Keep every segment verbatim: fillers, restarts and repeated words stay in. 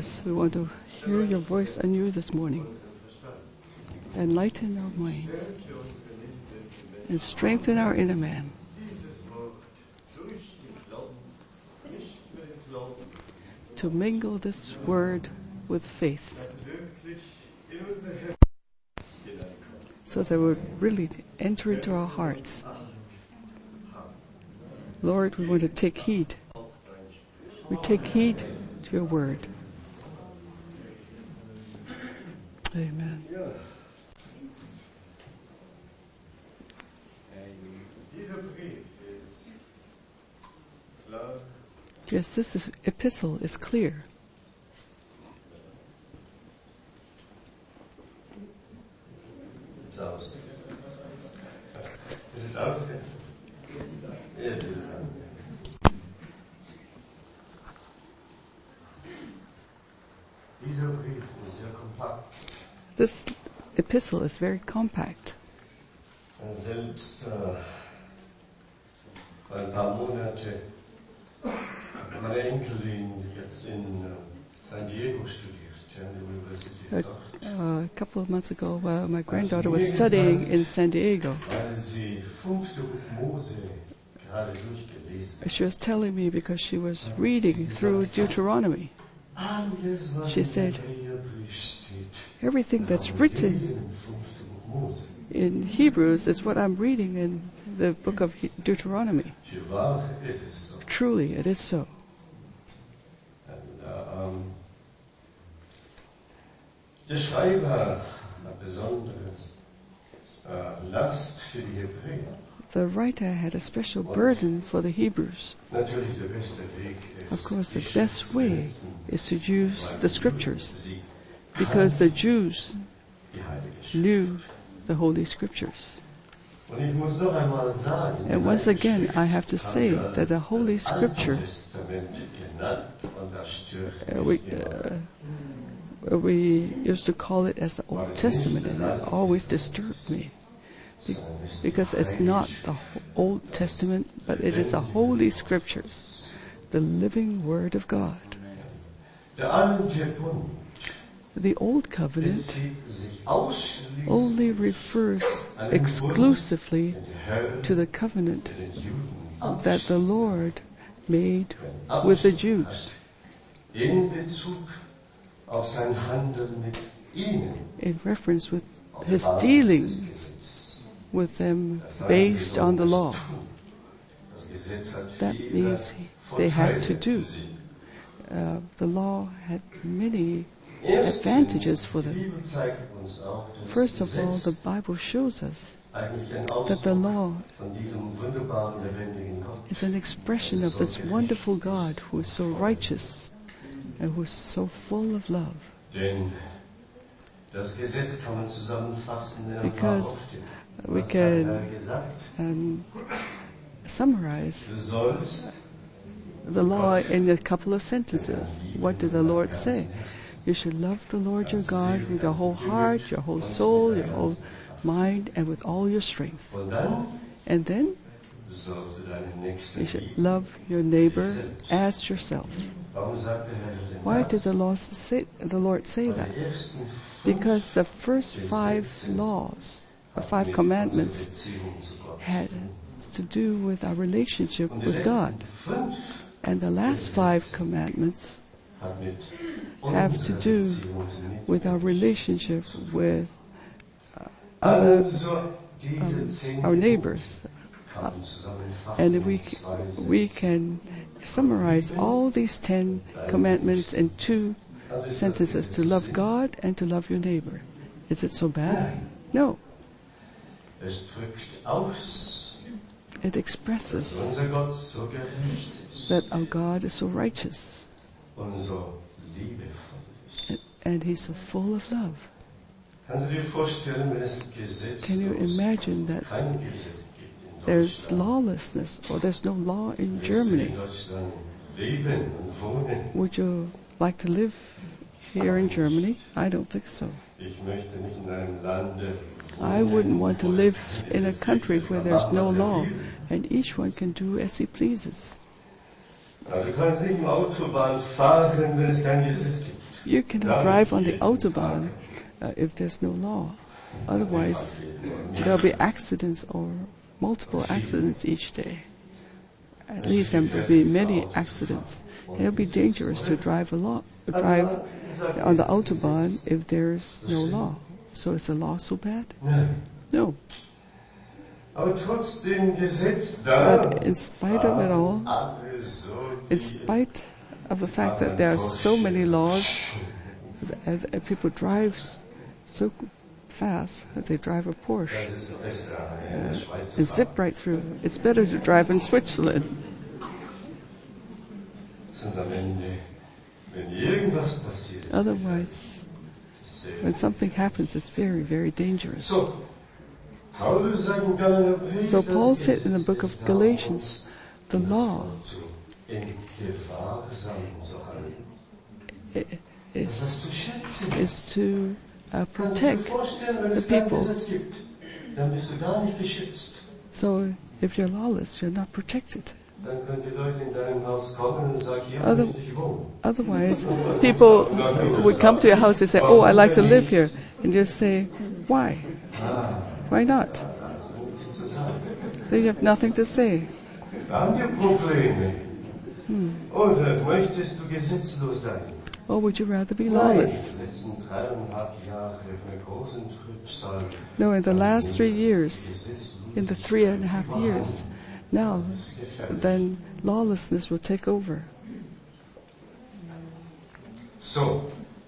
Jesus, we want to hear your voice anew this morning. Enlighten our minds and strengthen our inner man. To mingle this word with faith, so that it would really enter into our hearts. Lord, we want to take heed. We take heed to your word. Amen. Yes, this is, epistle is clear. Ist aus. Ist es aus? Ja, es ist aus. Dieser Brief ist sehr kompakt. This epistle is very compact. Und selbst äh, vor ein paar Monate meine Enkelin, die jetzt in äh, San Diego studiert, ja, an der Universität A, dort. uh, a couple of months ago, uh, my granddaughter was studying in San Diego. Weil sie fünfte Mose gerade durchgelesen. She was telling me because she was reading through Deuteronomy. Alles, was She said, in der Hebräerbrief steht, everything that's haben sie written gelesen im fünften Mose. in Hebrews is what I'm reading in the book of He- Deuteronomy. Für wahr ist es so. Truly, it is so. Und, äh, ähm, der Schreiber hat besondere äh, Last für die Hebräer. The writer had a special burden for the Hebrews. Natürlich der beste Weg ist, Of course, the die best Schrift way zu lesen, is to use the scriptures, sie because the Jews die Heilige Schrift. knew the Holy Scriptures. Und ich muss noch einmal sagen, And once again, I have to say haben wir that the Holy das Scripture, Alte Testament genannt, und das stört uh, we, mich immer. uh, we used to call it as the Old Testament, and it always disturbed me. Be- because it's not the Ho- Old Testament, but it is the Holy Scriptures, the living Word of God. Der alte Bund The Old Covenant bezieht sich ausschließlich only refers exclusively to the covenant den Juden that the Lord made with the Jews in Bezug auf sein Handeln mit ihnen. in reference with his dealings with them based on the law. Das Gesetz hat That viele means they had to Vorteile do. für sie. Uh, the law had many Erstens, advantages for die them. Bibel zeigt uns auch, dass First of all, Gesetz the Bible shows us eigentlich ein that the Ausdruck law von diesem wunderbaren, lebendigen Gott is an expression of this wonderful God who is so righteous and who is so full of love. Denn das Gesetz kann man zusammenfassen in ein paar Because Worte. we Was hat can er gesagt? um, summarize Du sollst the law in a couple of sentences. What did the Lord say? You should love the Lord your God with your whole heart, your whole soul, your whole mind, and with all your strength. und dann And then sollst du deinen Nächsten you should lieben. love your neighbor as yourself. Warum sagt der Herr denn Why das? did the, law say, the Lord say Weil that? die ersten fünf Because the first five laws, the five mit commandments, unserer Beziehung zu Gott had to do with our relationship und die with God. letzten fünf And the last five commandments hat mit have to unserer do Beziehung zu Mitmenschen. with our relationship with uh, other, Also, diese um, zehn our neighbors. kann man zusammenfassen And we, in zwei we Sätzen. can summarize all these ten commandments in two Also ist das sentences, to Gesetz love so God and to love your neighbor. Is it so bad? No. Es drückt aus, It dass expresses unser Gott so gerecht ist that our God is so righteous und so liebevoll ist. and, and He's so full of love. Kannst du dir vorstellen, wenn es Gesetz Can you imagine that kein Gesetz gibt in there's Deutschland? lawlessness or there's no law in Willst du Germany? in Deutschland leben und wohnen? Would you like to live here in Germany? I don't think so. Ich möchte nicht in einem Lande I wouldn't want to wo es live kein in a Gesetz country gibt. where Man there's macht, no was er law will. and each one can do as he pleases. Aber du kannst nicht im Autobahn fahren, wenn es kein Gesetz gibt. You cannot drive on the Autobahn uh, if there's no law. Otherwise, there'll be accidents or multiple accidents each day. At least there will be many accidents. It'll be dangerous to drive a lot, drive on the Autobahn if there's no law. So is the law so bad? No. But in spite of it all, in spite of the fact that there are so many laws, and people drive so fast that they drive a Porsche uh, and zip right through. It's better to drive in Switzerland. Otherwise, when something happens, it's very, very dangerous. So Paul said in the book of Galatians, the law is, is to uh, protect the people. So if you're lawless, you're not protected. Other, otherwise, people would come to your house and say, oh, I like to live here. And you say, why? Why not? So you have nothing to say. Hmm. Or would you rather be lawless? No, in the last three years, in the three and a half years, now, then lawlessness will take over. So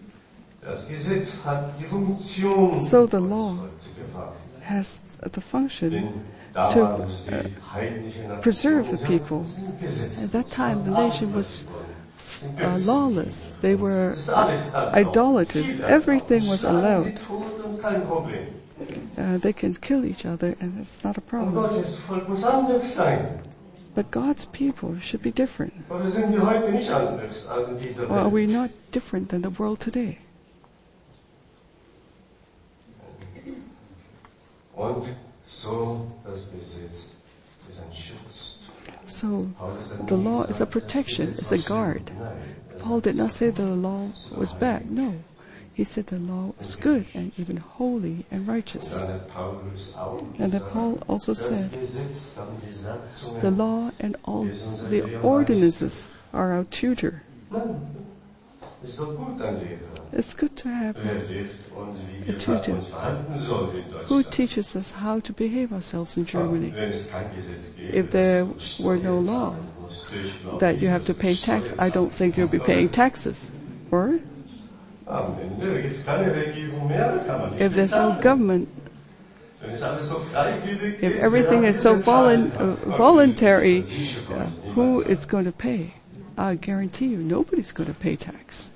the law has the function to uh, preserve the people. At that time, the nation was uh, lawless. They were idolaters. Everything was allowed. Uh, they can kill each other, and it's not a problem. But God's people should be different. Or are we not different than the world today? So the law is a protection, it's a guard. Paul did not say that the law was bad. No. He said the law is good and even holy and righteous. And then Paul also said the law and all the ordinances are our tutor. It's good to have a, a tutor who teaches us how to behave ourselves in Germany. If there were no law that you have to pay tax, I don't think you'll be paying taxes. Or if there's no government, if everything is so volu- uh, voluntary, uh, who is going to pay? I guarantee you, nobody's going to pay tax.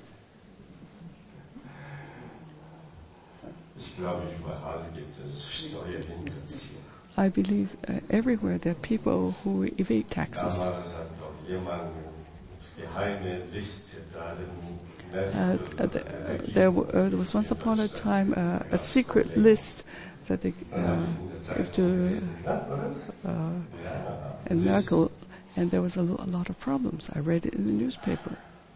I believe uh, everywhere there are people who evade taxes. Uh, the, uh, there, w- uh, there was once upon a time uh, a secret list that they uh, gave to uh, and Merkel, and there was a, lo- a lot of problems. I read it in the newspaper.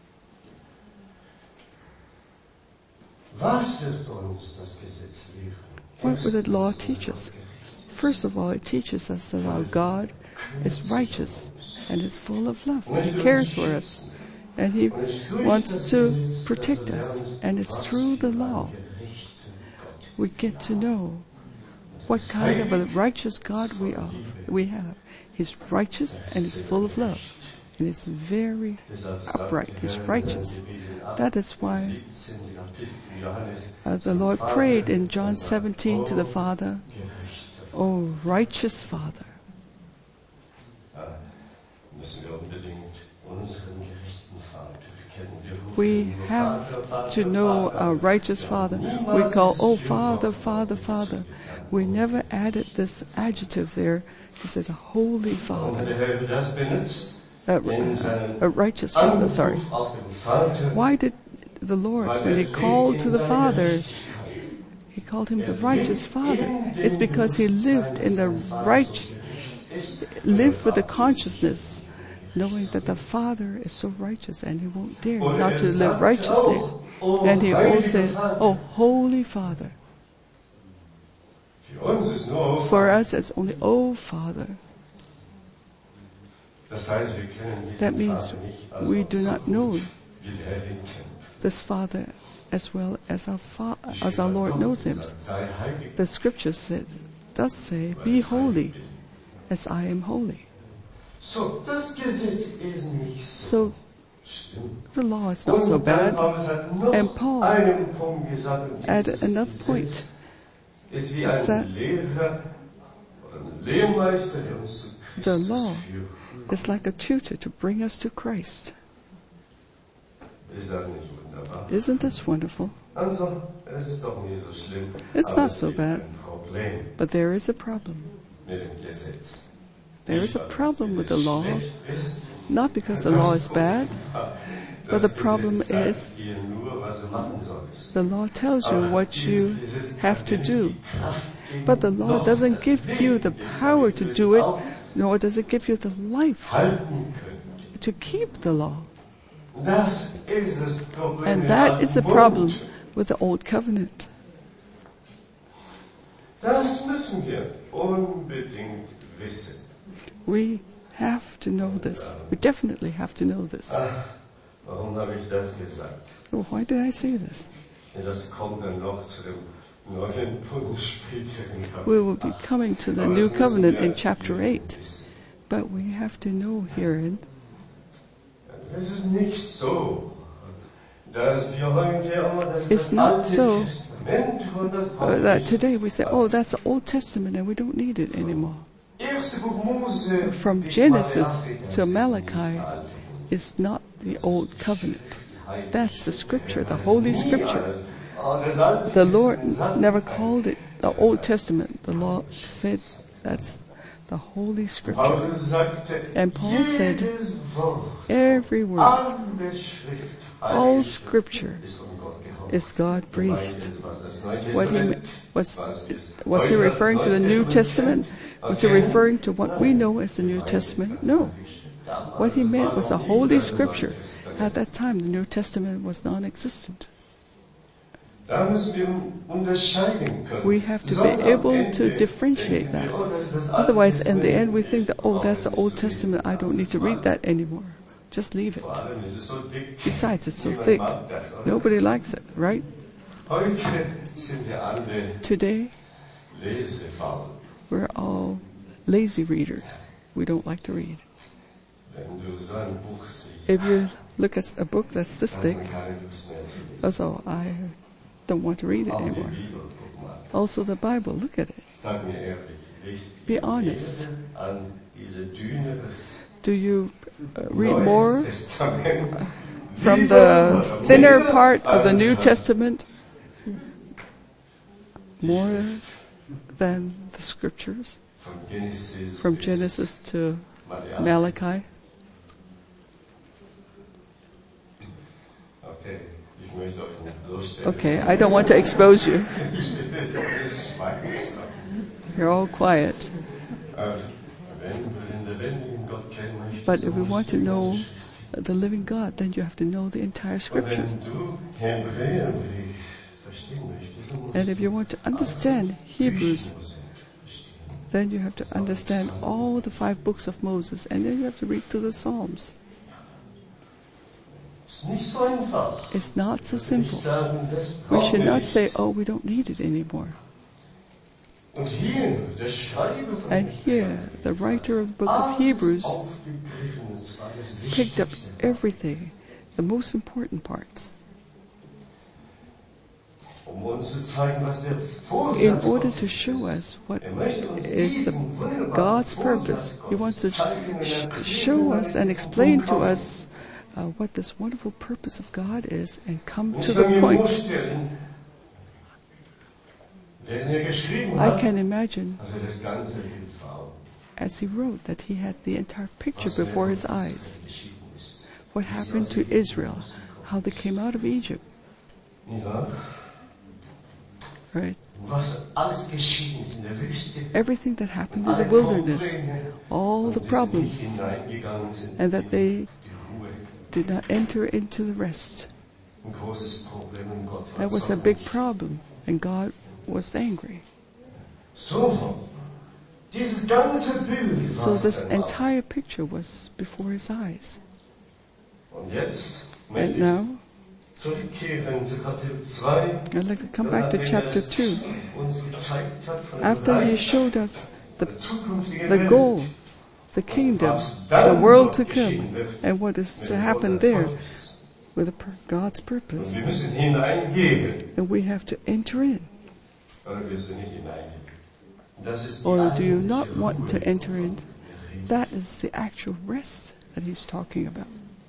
What would the law teach us? First of all, it teaches us that our God is righteous and is full of love. He cares for us. And He wants to protect us. And it's through the law we get to know what kind of a righteous God we are. We have. He's righteous and He's full of love. And it's very upright. He's righteous. That is why uh, the Lord prayed in John seventeen to the Father, "O righteous Father." We have to know our righteous Father. We call, "Oh Father, Father, Father." We never added this adjective there. He said, "Holy Father." Uh, a righteous Father, sorry. Why did the Lord, when He called to the Father, He called Him the righteous Father? It's because He lived in the right, lived with the consciousness knowing that the Father is so righteous and he won't dare Und not er to live sagt righteously. auch, "O And he heiliger also said, Vater." "Oh, Holy Father." Für uns ist nur "O For Vater." us, it's only, "Oh, Father." Das heißt, wir kennen diesen That means Vater nicht, also we do so not gut, know wie der Herr ihn kennt. this Father as well as our, fa- as our Die Lord Schrift knows him. sagt, sei heilig, The scripture says, does say, "Be holy as I am holy." so, das Gesetz ist nicht So stimmt. the law is not so Und dann bad. Paulus hat noch And Paul einen Punkt gesagt, und Add dieses another Gesetz point. ist wie Is ein that Lehrer oder ein Lehrmeister, der uns zu The Christus law führt. is like a tutor to bring us to Christ. Ist das nicht wunderbar? Isn't this wonderful? Also, es ist doch nie so schlimm. It's aber not es so gibt bad. ein Problem But there is a problem. mit dem Gesetz. There is a Nicht, weil das problem with the Gesetz law, schlecht ist, not because the law is bad. das but the problem Gesetz sagt is dir nur, was du machen sollst. The law tells you Aber what dieses you Gesetz have to kann dir do. die Kraft geben, But the law noch doesn't das give Leben you the geben, power damit to du es do it, auch nor does it give you the life halten könnt. to keep the law. Das ist das Problem And im that Alten is the Bund. problem with the Old Covenant. Das müssen wir unbedingt wissen. We have to know this. We definitely have to know this. Ach, warum habe ich das gesagt? Well, why did I say this? Das kommt dann noch zu dem neuen Bund später in Kapitel We will be acht. coming to the Aber new das müssen covenant wir in chapter eight. wissen. But we have to know herein, Es ist nicht so, dass wir heute auch das, It's das not Alte so, Testament und das uh, that today we say, oh, that's the Old Testament and we don't need it anymore. erste Buch Mose From bis Genesis Malachi, das to ist Malachi der Alte Bund. is not the Old Covenant. That's the scripture, the Holy Scripture. The Lord never called it the Old Testament. The law said that's the Holy Scripture. Paulus sagte, And Paul said, jedes Wort, every word, alle Schrift, all alles scripture ist von Gott gehauen. is God breathed. Beides, was das Neue What he Testament, was was ist was he heute referring to the Neues New Testament? kennt, Was he erkennen? referring to what we know as the New Testament? No. What he meant was the Holy Scripture. At that time, the New Testament was non-existent. Da müssen wir unterscheiden können. We have to be Sonst am able to Ende differentiate denken that. wir, oh, das ist das Alte Otherwise, in the Testament. end, we think that, oh, that's the Old Testament. I don't need to read that anymore. Just leave it. Vor allem ist es so dick. Besides, it's so Niemand thick. mag das, oder? Nobody likes it, right? Heute sind wir alle Today, lesefaul. we're all lazy readers. We don't like to read. Wenn du so ein Buch siehst, If you look at a book that's this dann thick, hat man keine Lust mehr zu lesen. also I don't want to read it Auch die anymore. Bibel, guck mal. Also the Bible, look at it. Sag mir ehrlich, liest Be ihr honest. mehr an diese Düne des Do you uh, read Neuen more Testament from lieber the oder thinner mehr part of the als New an Testament more than the scriptures von Genesis from bis Genesis to Malachi? Malachi? Okay, ich möchte euch nicht bloßstellen. Okay, I don't want to expose you. Ich bitte doch nicht schweigen. You're all quiet. Äh, Wenn du den lebendigen Gott kennen möchtest, But if we musst want to du die know ganze Schrift. the living God, then you have to know the entire Und scripture. wenn du Hebräerbrief verstehen möchtest, dann musst And if you want to understand Hebrews, du Mose verstehen. then you have to understand all the five books of Moses, and then you have to read through the Psalms. Es ist nicht so einfach. It's not so Ich simple. sagen, das We brauchen should wir not nicht. say, oh, we don't need it anymore. Und hier, der Schreiber von And here, the writer of the book of Hebrews alles aufgegriffen, und zwar das picked up Wichtigste. everything, the most important parts, Um uns zu zeigen, was der Vorsatz in order Gottes to show ist. us what Er möchte uns is the diesen wunderbaren God's Vorsatz purpose. He Gottes wants to zeigen und sh- erklären, show us and und explain to kommen. us uh, what this wonderful purpose of God is, and come Und to ich the kann mir point. vorstellen, während er geschrieben I hat, can imagine, hat er das ganze Bild vor Augen, as he wrote, that he had the entire picture was before his während eyes. geschehen ist. What happened to Israel, how they came out of Egypt, Nicht wahr? Right? Was alles geschehen ist in der Wüste, Everything that happened in the alle wilderness, Probleme, all the und dass sie nicht problems, hineingegangen sind and that in they die Ruhe. did not enter into the rest. Ein großes Problem und Gott war That was a big zornig. problem, and God was angry. So, dieses ganze Bild So war this er. entire picture was before his eyes. Und jetzt And möchte now, ich zurückkehren zu Kapitel zwei. I'd like to come back to chapter two. Uns gezeigt hat von dem After he Reich showed us the, der zukünftigen the Welt. goal, the kingdom, the world to come, and what is to happen there with the pur- God's Und purpose. wir müssen hineingehen. And we have to enter in. Oder wirst du nicht hineingehen? Das ist die Or do you not eigentliche want to Ruhe, enter in? wovon er redet. That is the actual rest that he's talking about.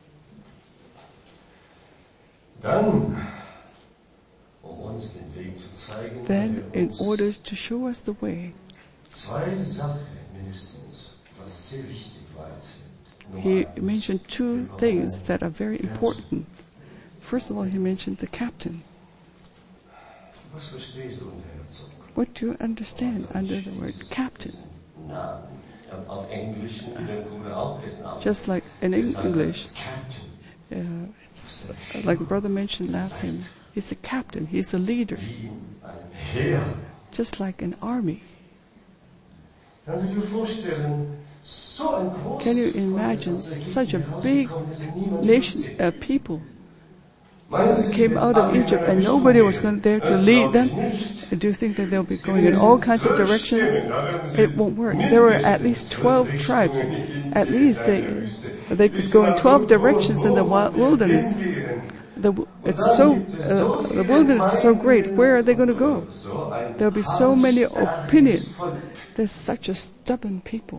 Dann, um uns den Weg zu zeigen, Then, hat er in uns order to show us the way, zwei Sachen mindestens, was sehr wichtig war. Nummer he eins, mentioned two things that are very important. First of all, he mentioned the captain. was verstehst du unter Herzog? What do you understand under the word captain? Namen. Auf Englisch in der Schule auch ist Name. Just like in Wir sagen English, als Captain. uh, it's uh, like the brother mentioned last time, he's a captain, he's a leader, Wie in einem Heer. just like an army. Kannst du dir vorstellen, so ein großes Can you Volk, imagine das aus Ägypten such a big herausgekommen ist, und niemand nation, schützt uh, sie. people Meinen Sie, sie came wird out of alle in Egypt einer and Richtung nobody was gehen? going there to Das lead glaube ich them? nicht. Do you think that they'll be going in all kinds of directions? It won't work. There were at least twelve tribes. At least they they could go in twelve directions in the wi- wilderness. The, w- it's so uh, the wilderness is so great. Where are they going to go? There'll be so many opinions. There's such a stubborn people.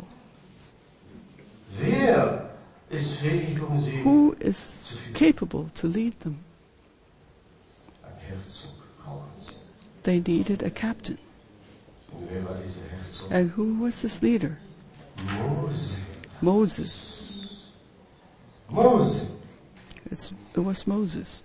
Wer ist fähig, um sie Who is capable to lead them? ein Herzog brauchen sie? They needed a captain. Und wer war dieser Herzog? And who was this leader? Mose. Moses. Mose. It's, it was Moses.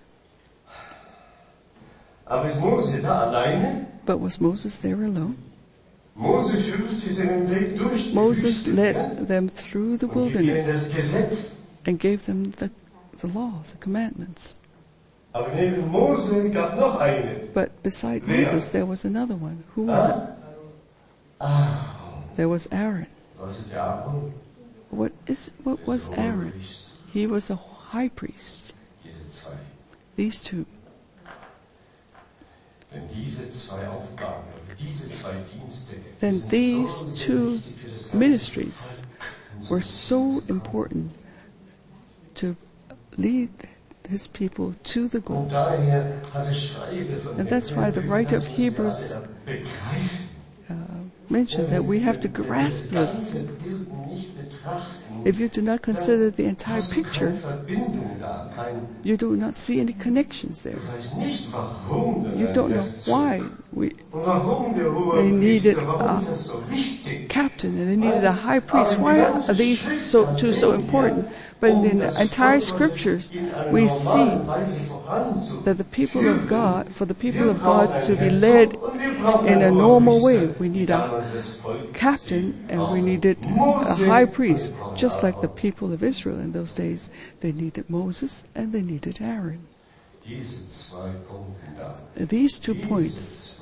Aber ist Mose da alleine? But was Moses there alone? Mose führte sie den Weg durch die Moses Wüste, led ne? them through the Und gibt ihnen wilderness das Gesetz. and gave them the, the law, the commandments. Aber neben Mose gab noch eine. But beside Wer? Moses, there was another one. Who was it? Ah, There was Aaron. was ist der Aaron? What is what was Der Aaron? Hohepriester. He was a high priest. Diese zwei. These two. Denn diese zwei Aufgaben, diese zwei Dienste, Then sind these so sehr two wichtig für das ganze ministries Volk. were so important to lead his people to the goal. Und daher hat der Schreiber von And that's why the writer of Hebrews Hebrews begreifen. uh, mentioned that we have to grasp Das this. ganze Bild nicht betrachten. If you do not consider the entire Hast du picture, keine Verbindung da, kein, you do not see any connections there. du weißt nicht, warum der You don't know Herzog why we und warum der they needed Hohepriester, warum a ist das so wichtig? captain and they needed a high priest. Why are these so two so important? But in the entire scriptures, we see that the people of God, for the people of God to be led in a normal way, we need a captain and we needed a high priest, just like the people of Israel in those days. They needed Moses and they needed Aaron. These two points,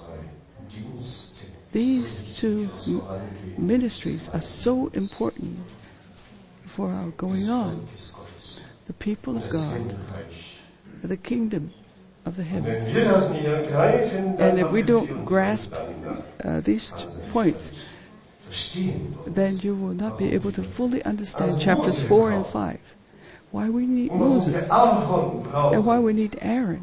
these two m- ministries are so important for our going on. The people of God, the kingdom of the heavens. And if we don't grasp uh, these t- points, then you will not be able to fully understand chapters four and five. Why we need Moses and why we need Aaron.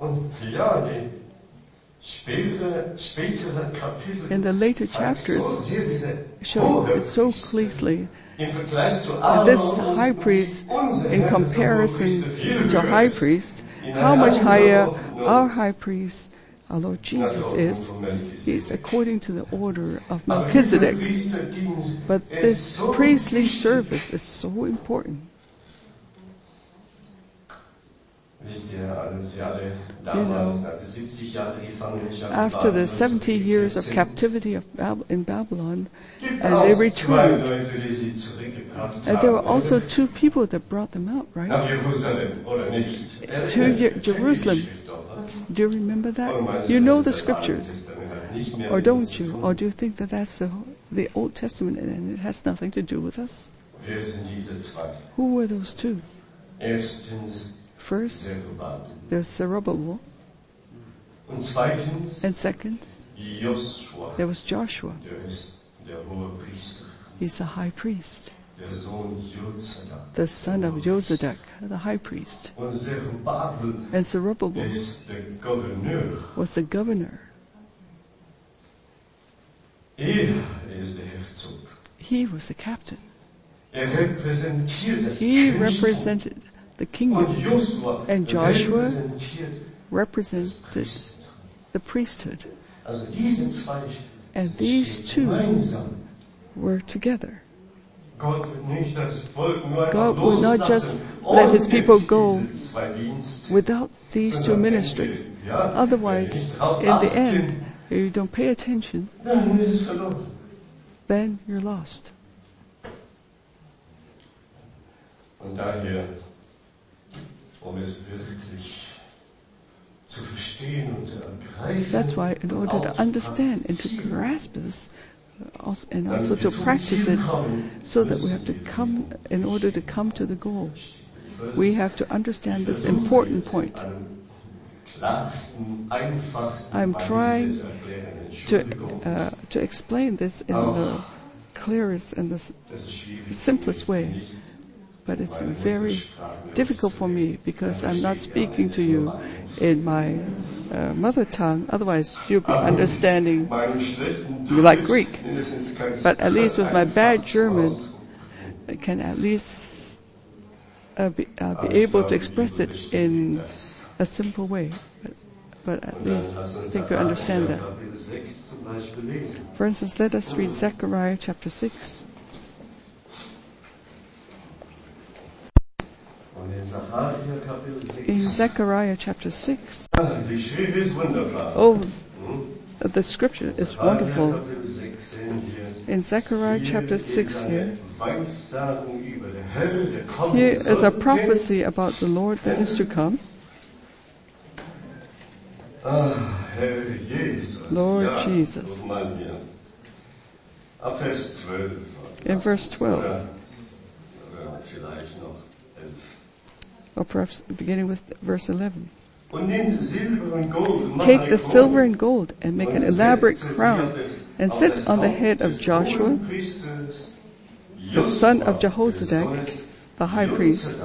In the later chapters, show it so clearly that this high priest, in comparison to high priest, how much higher our high priest, our Lord Jesus is. He is according to the order of Melchizedek. But this priestly service is so important. You know, after the seventy years of captivity of Bab- in Babylon, and they returned. And there were also two people that brought them out, right? To Jer- Jerusalem. Do you remember that? You know the scriptures. Or don't you? Or do you think that that's the, the Old Testament and it has nothing to do with us? Who were those two? First, there's Zerubbabel. And second, there was Joshua. He's the high priest. The son of Jozadak, the high priest. And Zerubbabel was the governor. He was the captain. He represented the kingdom. And Joshua represented the priesthood. And these two were together. God would not just let his people go without these two ministries. Otherwise, in the end, if you don't pay attention, then you're lost. That's why, in order to understand and to grasp this, also, and also to practice it, so that we have to come, in order to come to the goal, we have to understand this important point. I'm trying to uh, to explain this in the clearest and the simplest way, but it's very difficult for me because I'm not speaking to you in my uh, mother tongue. Otherwise, you'll be understanding you like Greek. But at least with my bad German, I can at least uh, be, uh, be able to express it in a simple way. But, but at least I think you understand that. For instance, let us read Zechariah chapter six. In Zechariah chapter six, oh, the scripture is wonderful. In Zechariah chapter six here, here is a prophecy about the Lord that is to come. Lord Jesus. In verse twelve. Or perhaps beginning with verse eleven. Take the silver and gold and make an elaborate crown and sit on the head of Joshua, the son of Jehozadak, the high priest.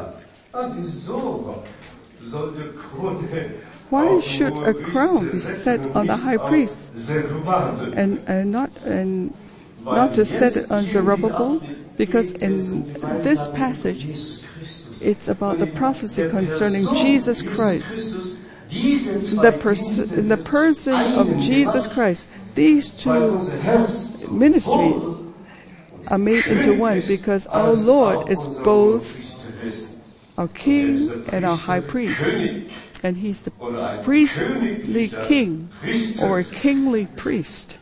Why should a crown be set on the high priest and, and not and not to set it on Zerubbabel? Because in this passage, it's about the prophecy concerning Jesus Christ. The, pers- the person of Jesus Christ. These two ministries are made into one because our Lord is both our King and our High Priest. And He's the priestly King or kingly priest.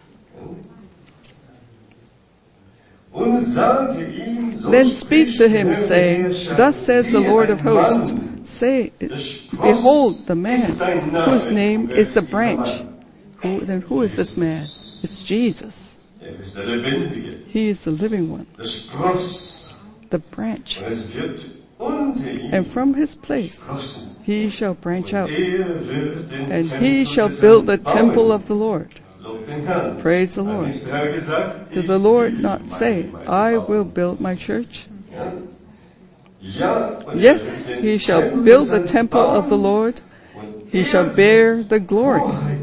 Then speak to him, saying, Thus says the Lord of hosts, say, behold the man whose name is the branch. Who, then who is this man? It's Jesus. He is the living one, the branch. And from his place he shall branch out, and he shall build the temple of the Lord. Praise the Lord. Did the Lord not say, I will build my church? Yes, he shall build the temple of the Lord. He shall bear the glory.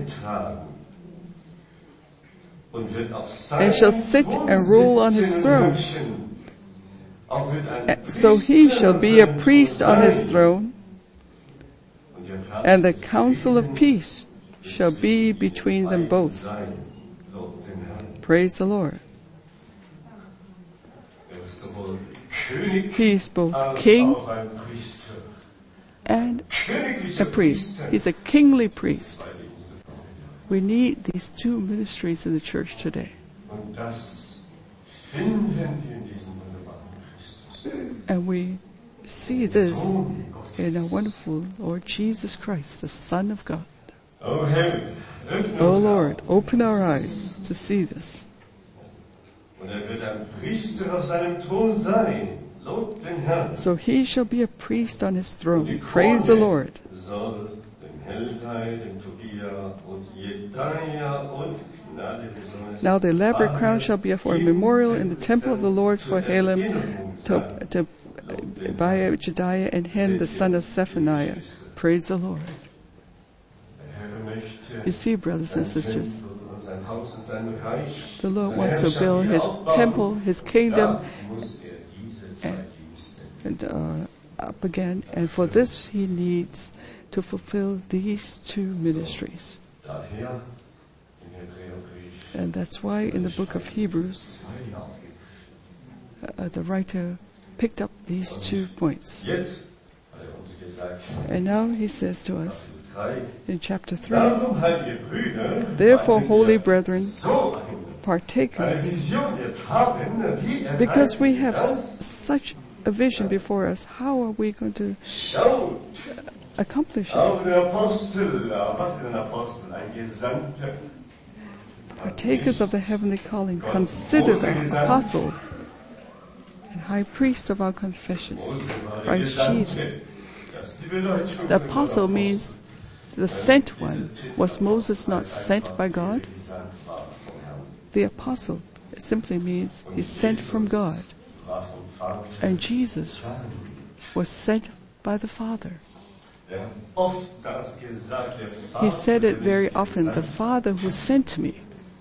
And shall sit and rule on his throne. So he shall be a priest on his throne, and the council of peace shall be between them both. Praise the Lord. He is both king and a priest. He's a kingly priest. We need these two ministries in the church today. And we see this in our wonderful Lord Jesus Christ, the Son of God. Oh Lord, open our eyes to see this. So he shall be a priest on his throne. Praise the Lord. Now the elaborate crown shall be for a memorial in the temple of the Lord for Halem, to, to Tobiah, Jediah, and Hen, the son of Zephaniah. Praise the Lord. You see, brothers and sisters, the Lord wants to build His temple, His kingdom, and, and uh, up again. And for this, He needs to fulfill these two ministries. And that's why in the book of Hebrews, uh, the writer picked up these two points. And now he says to us in chapter three, therefore, holy brethren, partakers, because we have s- such a vision before us, how are we going to uh, accomplish it? Partakers of the heavenly calling, consider the apostle and high priest of our confession, Christ Jesus. The apostle means the sent one. Was Moses not sent by God? The apostle simply means he's sent from God. And Jesus was sent by the Father. He said it very often, the Father who sent me.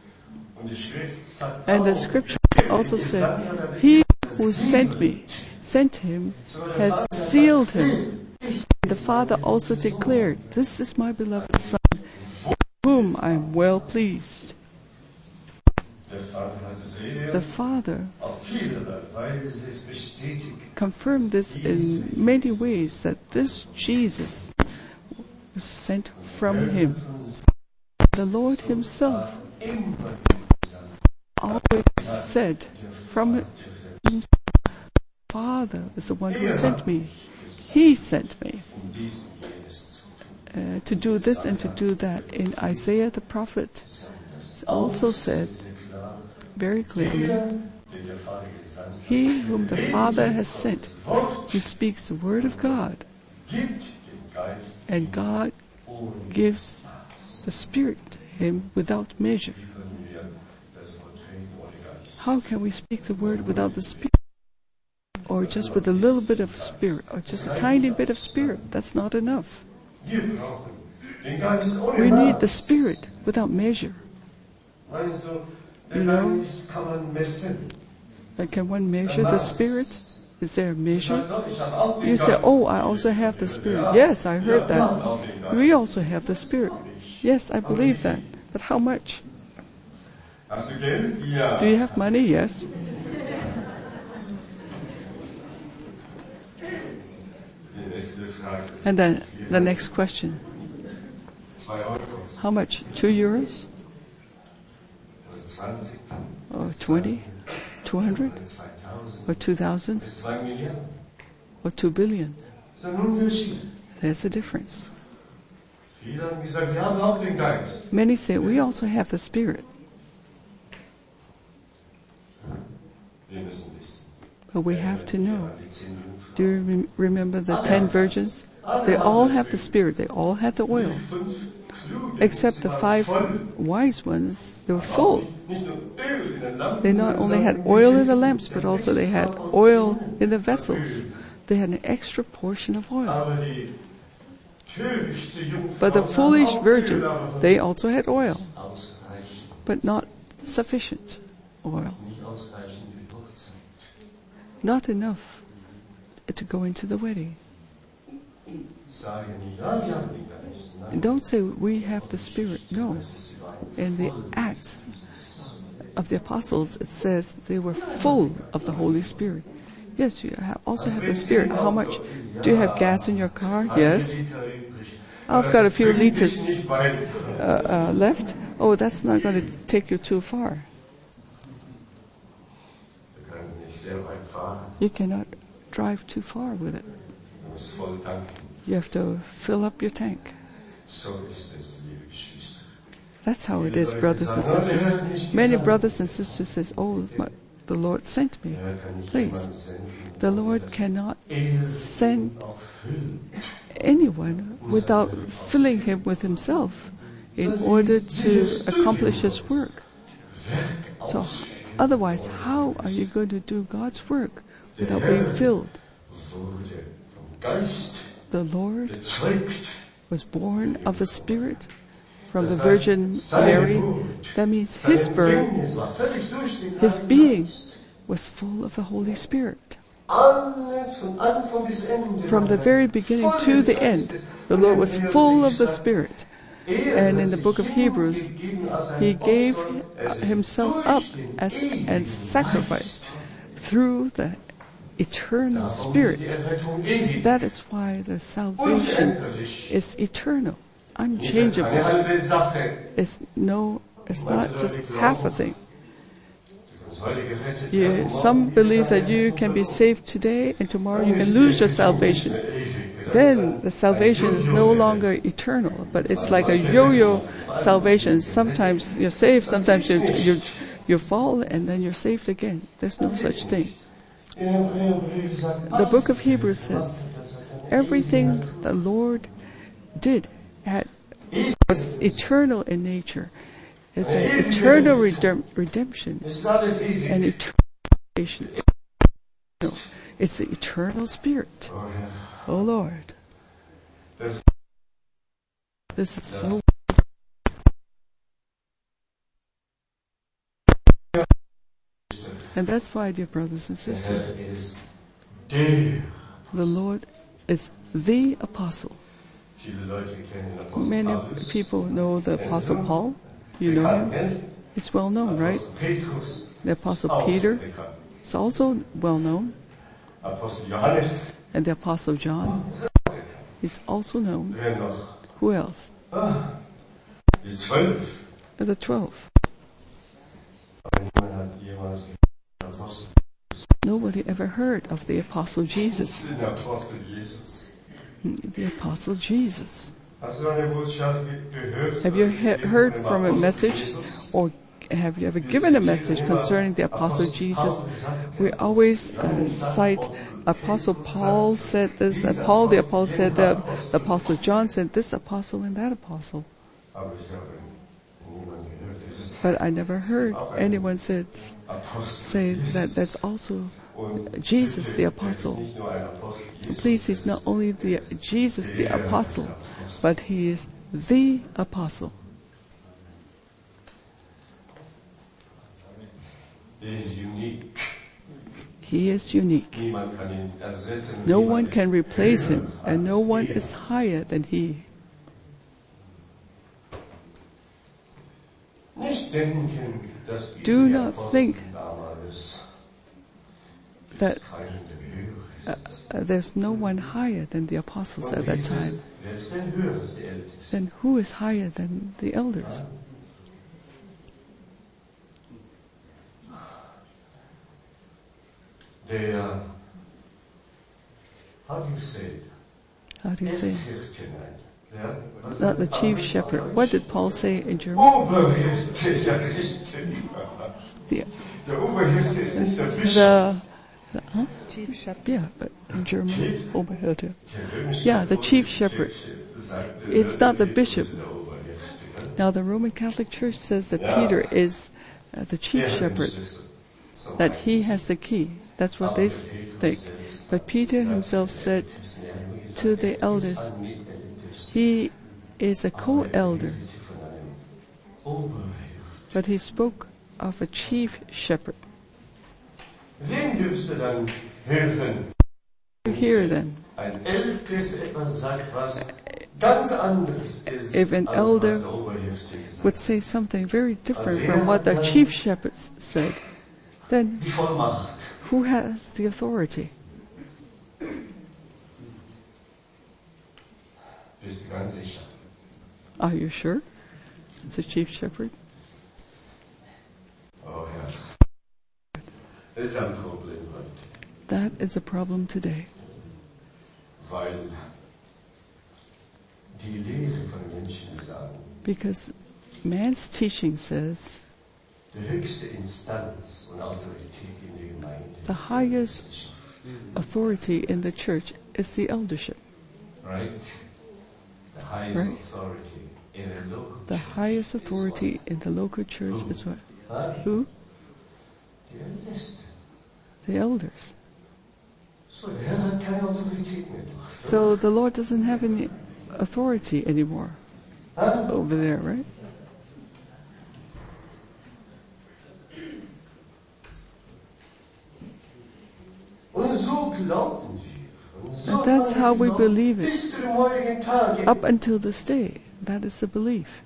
And the scripture also said, he who sent me, sent him, has sealed him. The Father also declared, this is my beloved Son, in whom I am well pleased. The Father confirmed this in many ways, that this Jesus was sent from Him. The Lord Himself always said from Himself, Father is the one who sent me. He sent me uh, to do this and to do that. In Isaiah the prophet also said very clearly, he whom the Father has sent, he speaks the word of God, and God gives the Spirit to him without measure. How can we speak the word without the Spirit? Or just with a little bit of Spirit, or just a tiny bit of Spirit? That's not enough. We need the Spirit without measure. You know, uh, can one measure the Spirit? Is there a measure? You say, oh, I also have the Spirit. Yes, I heard that. We also have the Spirit. Yes, I believe that. But how much? Do you have money? Yes. And then the next question. How much? Two euros? Or twenty? Two hundred? Or two thousand? Or two billion? There's a difference. Many say we also have the Spirit. But we have to know. Do you rem- remember the ten virgins? They all have the Spirit. They all had the oil. Except the five wise ones, they were full. They not only had oil in the lamps, but also they had oil in the vessels. They had an extra portion of oil. But the foolish virgins, they also had oil, but not sufficient oil. Not enough to go into the wedding. And don't say we have the Spirit. No. In the Acts of the Apostles, it says they were full of the Holy Spirit. Yes, you have also have the Spirit. How much? Do you have gas in your car? Yes. I've got a few liters uh, uh, left. Oh, that's not going to take you too far. You cannot drive too far with it. You have to fill up your tank. That's how it is, brothers and sisters. Many brothers and sisters says, oh, my, the Lord sent me. Please. The Lord cannot send anyone without filling him with himself in order to accomplish his work. So otherwise, how are you going to do God's work without being filled? The Lord was born of the Spirit from the Virgin Mary. That means his birth, his being, was full of the Holy Spirit. From the very beginning to the end, the Lord was full of the Spirit. And in the book of Hebrews, he gave himself up as a sacrifice through the eternal Spirit. That is why the salvation is eternal, unchangeable. It's no, it's not just half a thing. You, some believe that you can be saved today and tomorrow you can lose your salvation. Then the salvation is no longer eternal, but it's like a yo-yo salvation. Sometimes you're saved, sometimes you you you fall, and then you're saved again. There's no such thing. The book of Hebrews says everything the Lord did had, was eternal in nature. It's an eternal redem- redemption, an eternal salvation. It's the eternal Spirit. Oh Lord, this is so. And that's why, dear brothers and sisters, the Lord is the apostle. Many people know the Apostle Paul. You know him. It's well known, right? The Apostle Peter is also well known. And the Apostle John is also known. Who else? The twelve. Nobody ever heard of the Apostle Jesus. The Apostle Jesus. Have you he- heard from a message, or have you ever given a message concerning the Apostle Jesus? We always uh, cite Apostle Paul said this, and Paul the Apostle said that, the Apostle John said this apostle and that apostle. But I never heard anyone said, say that that's also Jesus the apostle. Please, he's not only the Jesus the apostle, but he is the apostle. He is unique. He is unique. No one can replace him, and no one is higher than he. Do not think that uh, uh, there's no one higher than the apostles at that time. Then who is higher than the elders? They, uh, how do you say it? How do you say it? Not the chief shepherd. What did Paul say in German? The, the, the huh? Chief shepherd. Yeah, but in German, Oberhirte. Yeah, the chief shepherd. It's not the bishop. Now the Roman Catholic Church says that Peter is uh, the chief shepherd, that he has the key. That's what they think. But Peter himself said to the elders, he is a co-elder. But he spoke of a chief shepherd. You hear then. If an elder would say something very different from what the chief shepherd said, then who has the authority? Bist du ganz sicher? Are you sure? It's a chief shepherd. Oh Herr. Das ist ein Problem heute. That is a problem today. Weil die Lehre von Menschen sagen, Because man's teaching says die höchste Instanz und Autorität in der Gemeinde the highest authority in the church is the eldership. Right? The highest Right. authority in a local The church highest is authority what? in the local church is what? Huh? Who? Die Ältesten. The elders. So, der Herr hat keine Autorität mehr. So the Lord doesn't have any authority anymore Huh? over there, right? Und so glauben wir. Und so And that's how we glauben believe it. bis zu dem heutigen Tage. Up until this day, that is the belief.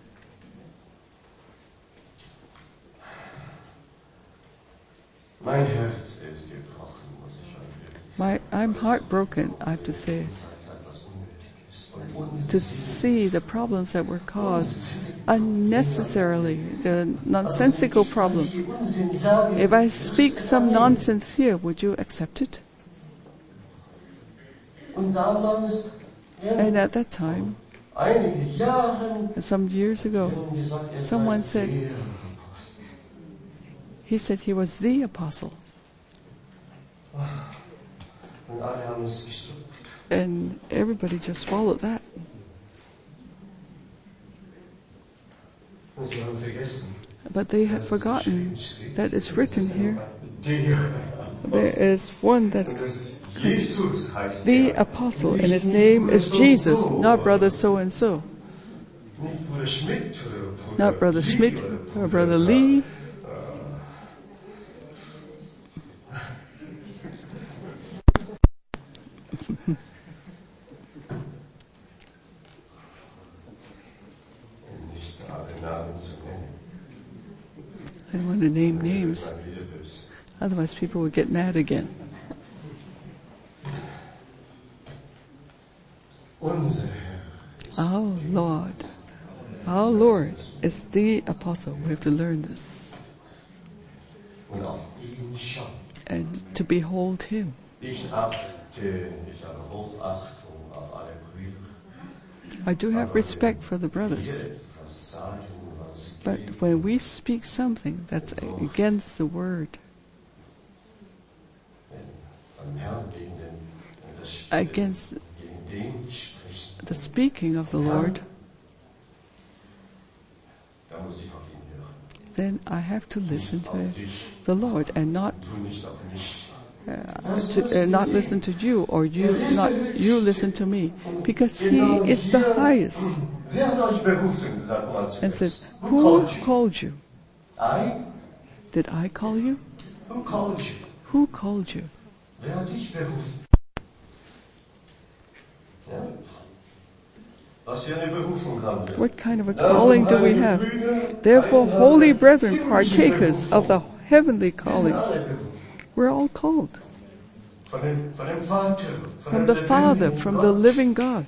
Mein Herz ist gebrochen, muss ich euch My, wirklich I'm heartbroken, I have to say, sagen, was unnötig ist. Und to see the problems that were caused unnecessarily, the nonsensical problems. die Unsinn sagen, If I speak some nonsense here, would you accept it? und damals, ja, And at that time, einige Jahre, some years ago, haben gesagt, er sei someone said- der Apostel. he said he was the apostle. Und alle haben es geschluckt. And everybody just followed that. Und sie haben vergessen, But they had dass es forgotten geschrieben steht, that it's written here, der there is one that's Und dass Jesus heißt the er. apostle, and his name is Jesus, not brother so and so, Nicht Bruder Schmidt oder Bruder not brother Lee Schmidt oder or brother Lee. Um nicht alle Namen zu nennen. I don't want to name names, Dann wieder böse. otherwise people would get mad again. Unser Herr Our Lord, our Lord is the apostle. We have to learn this und auf ihn schauen. and to behold him. Ich achte, ich habe Hochachtung auf alle Brüder. I do have respect for the Die brothers, etwas sagen, was but gegen when we speak something that's against the word, beim Herrn gegen den, und das against gegen den sprechen, the speaking of the Lord, da muss ich auf ihn hören. then I have to listen Nicht to auf dich, the Lord and not tu nicht auf mich. uh, to, uh, not listen to you, or you not you listen to me, because He is the highest. Wer hat euch berufen, sagt man zu And Christ? says, Who who called you? called you? I? Did I call you? Who called you? Who called you? Wer hat dich berufen? Ja? Was für eine Berufung haben wir? What kind of a calling do we have? Therefore, holy brethren, partakers of the heavenly Wir sind calling, alle berufen. we're all called Von dem, von dem Vater, von from dem the Father, lebendigen from the Gott. living God.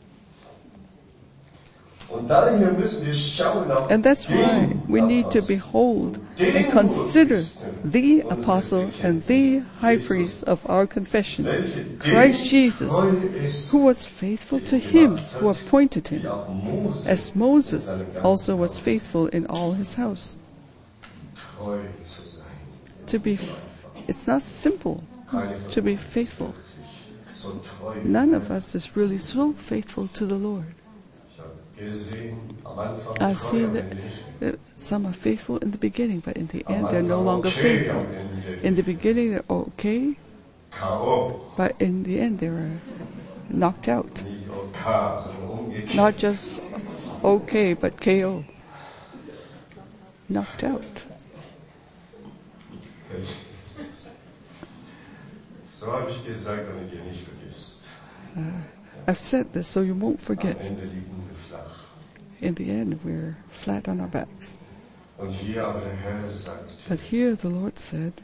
Und daher müssen wir schauen auf And that's why den we need to Apostel. behold and consider the apostle and the high priest of our confession, Welche Christ dem Jesus, treu ist, who was faithful to him who appointed wie him, auch Mose as Moses also was faithful in all his house. treu zu sein. To be, it's not simple Keine to be faithful. so treu. None of us is really so faithful to the Lord. Ich habe gesehen, am Anfang I've treu, seen am that, Ende that some are faithful in the beginning, but in the Am end they're no Anfang longer okay, faithful. am Ende In the beginning they're okay, K O but in the end they were knocked out. Nicht OK, sondern umgekehrt. Not just okay, but K O. Knocked out. So habe ich gesagt, damit ihr nicht vergisst. I've said this so you won't Am forget. Ende liegen wir flach. In the end we're flat on our backs. Und hier aber der Herr sagt, But here the Lord said,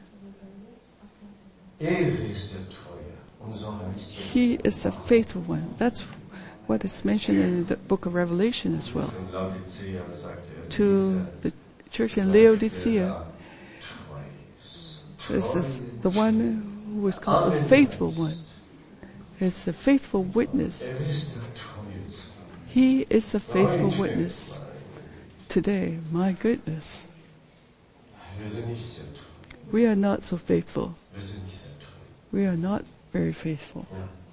er ist der Treue und soll nicht He is a faithful one. That's what is mentioned in the book of Revelation as well. Von Laodicea sagt er, To the church in dieser Laodicea, der treu ist. this is the one who is called the faithful one. It's a faithful witness. Er ist der Treue. He is a faithful witness today. My goodness. Wir sind nicht sehr treu. We are not so faithful. Wir sind nicht sehr treu. We are not very faithful.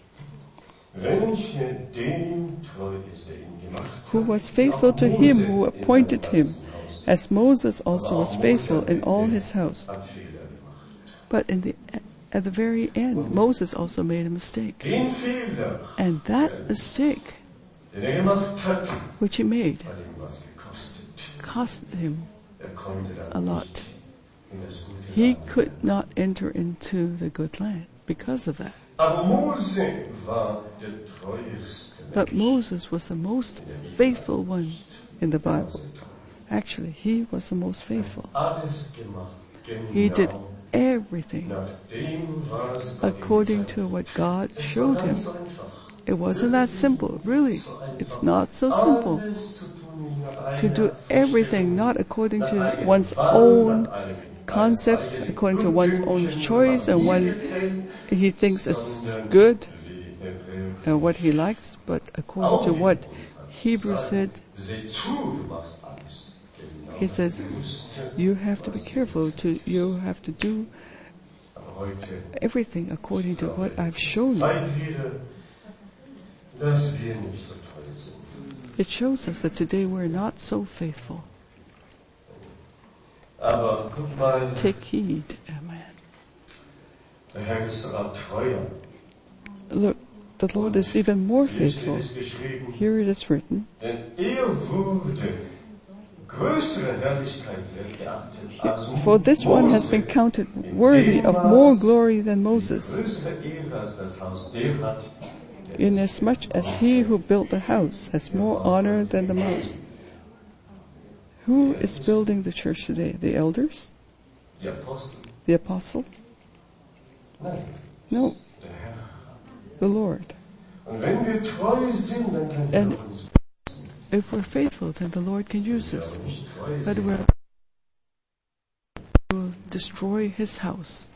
Welche dem treu ist, der ihn gemacht hat. Who was faithful to him who appointed him, as Moses also was faithful in all his house. Hat Fehler gemacht. But in the at the very end, Moses also made a mistake. Den Fehler, And that mistake, den er gemacht hat, which he made, hat ihm was gekostet. cost him Er konnte dann a lot. nicht in das gute He Land. could not enter into the good land because of that. Aber Mose war der treueste But Mensch. Moses was the most faithful one in the Bible. Actually, he was the most faithful. Alles gemacht, He did genau everything nach dem, was Gott ihm according gesagt to what God hat. showed him. Ganz einfach. It wasn't that simple, really. It's not so simple Alles zu tun nach to einer do everything not according nach to eigenem one's Wahn, own nach eigenem concepts, eigenem according to one's own Gutdünken, choice and was what ihm gefällt, he thinks is sondern good wie Hebräer and what he likes, but according to what Hebrews said, Seh zu, du machst alles genau. he says, you have to be careful to, you have to do Aber heute everything according to what I've shown you. zeigt wieder, dass wir nicht so treu sind. It shows us that today we're not so faithful. Aber guck mal, Take heed, amen. der Herr ist sogar treuer. Look, the Lord is even more Hier steht faithful. es geschrieben, Here it is written, denn er wurde größere Herrlichkeit wert geachtet als for this one has been counted worthy of more glory than Moses, größere Ehre als das Haus der hat, der inasmuch as he who built the house has more honor than the most. Who is building the church today? The elders? die Apostel. The apostle? Nein, No, der Herr. the Lord. Und wenn wir treu sind, dann kann er And auf uns if we're faithful, then the Lord can use us. nicht treu But sind. we're will destroy his house.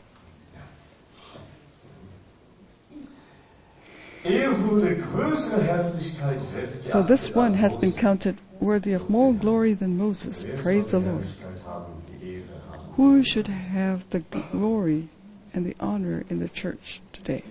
Er wurde größere Herrlichkeit wert geachtet. For this one has als been Mose. counted worthy of more glory than Moses. Wer Praise the soll die Lord. Herrlichkeit haben, die Ehre haben? Who should have the glory and the honor in the church today?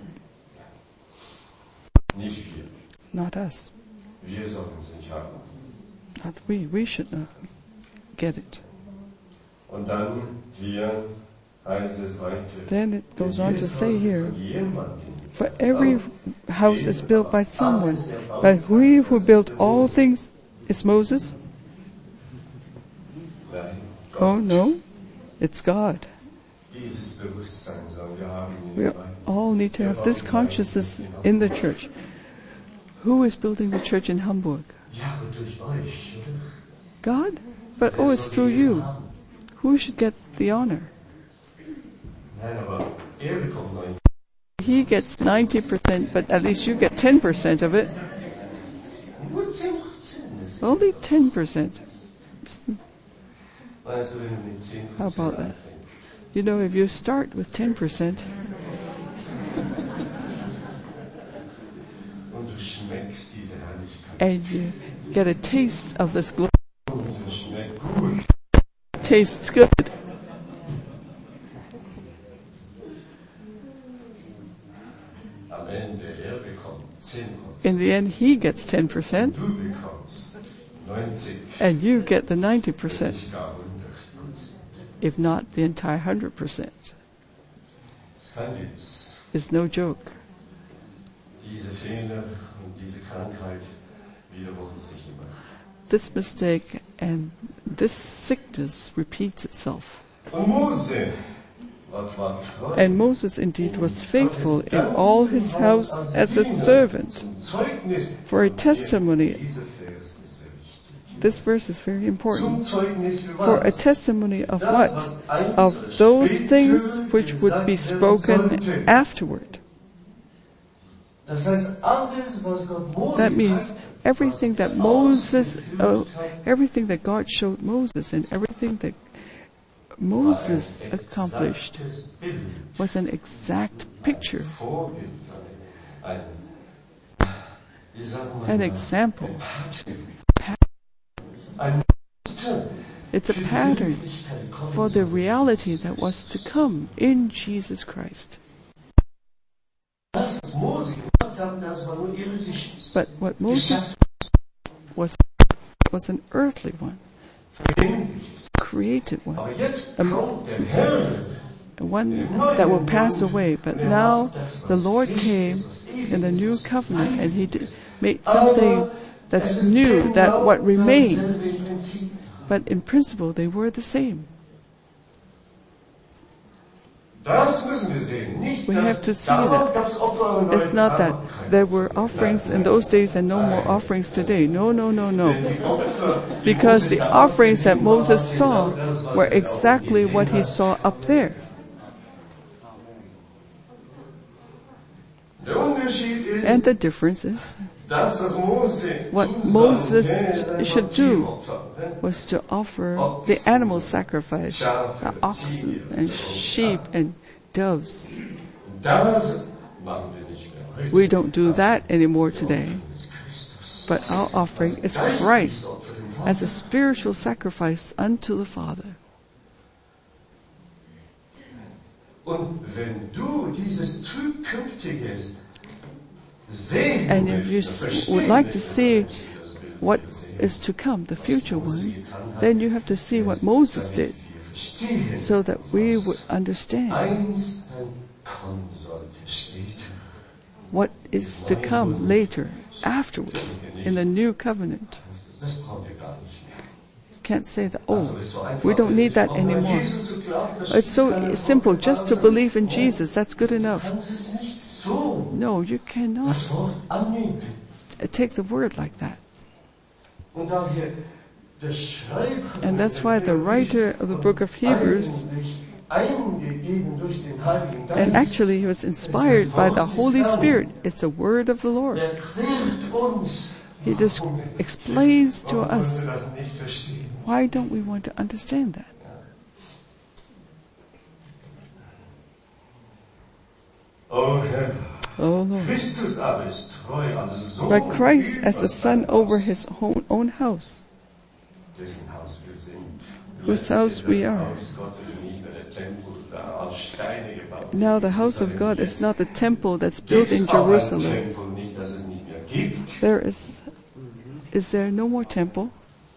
Nicht wir. Not us. Wir sollen es nicht haben. Not we. We should not get it. Und dann hier heißt es weiter. Then it goes on to say here, Von jemandem. for every house is built by someone, but he who built all things is Moses? Nein, Gott. Oh no, it's God. Dieses Bewusstsein sollen wir haben in We der Gemeinde. all need to have this consciousness in the church. Who is building the church in Hamburg? Ja, aber durch euch, oder? God? But oh, it's through you. Who should get the honor? Nein, aber er bekommt neun. He gets ninety percent, but at least you get ten percent of it. Nur zehn Prozent. Only ten percent. Weißt du, wenn du mit zehn How Prozent about that? anfängst, You know, if you start with ten percent und du schmeckst diese Herrlichkeit, and you get a taste of this glory, und du schmeckst gut, tastes good. am Ende er bekommt zehn Prozent. In the end, he gets ten percent Du bekommst neunzig, and you get the ninety percent, nicht gar hundert Prozent. if not the entire one hundred percent. Das ist kein Witz. It's no joke. Diese Fehler und diese Krankheit wiederholen sich immer. This mistake and this sickness repeats itself. Und Mose war zwar treu, And Moses indeed was faithful in all his house as a servant. zum Zeugnis. For a testimony, Dieser Vers ist sehr wichtig. this verse is very Zum important. Zeugnis für For a was? testimony of Das, what? was einst Of oder those später things which would be gesagt werden spoken sollte. afterward. Das heißt, alles, was Gott Mose That means zeigt, everything that Moses, uh, everything that God showed Moses and everything that Moses accomplished was an exact picture, an example. It's a pattern for the reality that was to come in Jesus Christ. But what Moses was was an earthly one, created one, a, a one that will pass away. But now the Lord came in the new covenant, and He did, made something that's new, that what remains. But in principle, they were the same. We have to see that. It's not that there were offerings in those days and no more offerings today. No, no, no, no. Because the offerings that Moses saw were exactly what he saw up there. And the difference is, what Moses should do was to offer the animal sacrifice, the oxen and sheep and doves. We don't do that anymore today. But our offering is Christ as a spiritual sacrifice unto the Father. And if you would like to see what is to come, the future one, then you have to see what Moses did, so that we would understand what is to come later, afterwards, in the new covenant. Can't say that, oh, we don't need that anymore. It's so simple, just to believe in Jesus, that's good enough. No, you cannot take the word like that. And that's why the writer of the book of Hebrews, and actually he was inspired by the Holy Spirit. It's the word of the Lord. He just explains to us, why don't we want to understand that? Oh Lord. But Christ as the Son over His own, own house, whose house we are. Now the house of God is not the temple that's built in Jerusalem. There is, is there no more temple?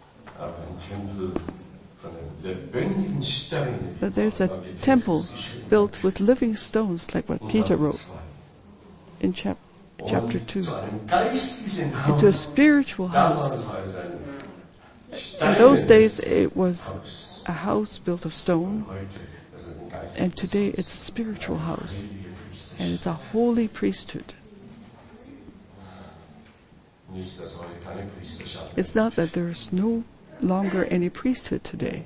But there's a temple built with living stones, like what Peter wrote in chap- chapter two. Into a spiritual house. In those days it was a house built of stone, and today it's a spiritual house, and it's a holy priesthood. It's not that there's no longer any priesthood today.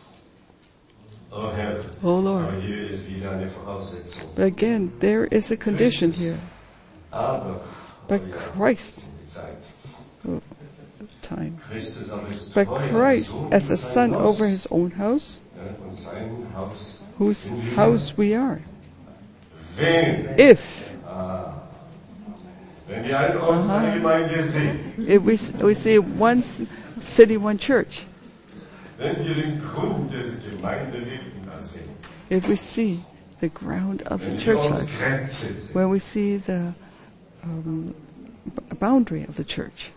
Oh Lord. But again, there is a condition here. But Christ, oh, time. But Christ as a Son over His own house, whose house we are. If uh-huh. If we, we see one city, one church. If we see the ground of the church life, when we see the um, b- boundary of the church,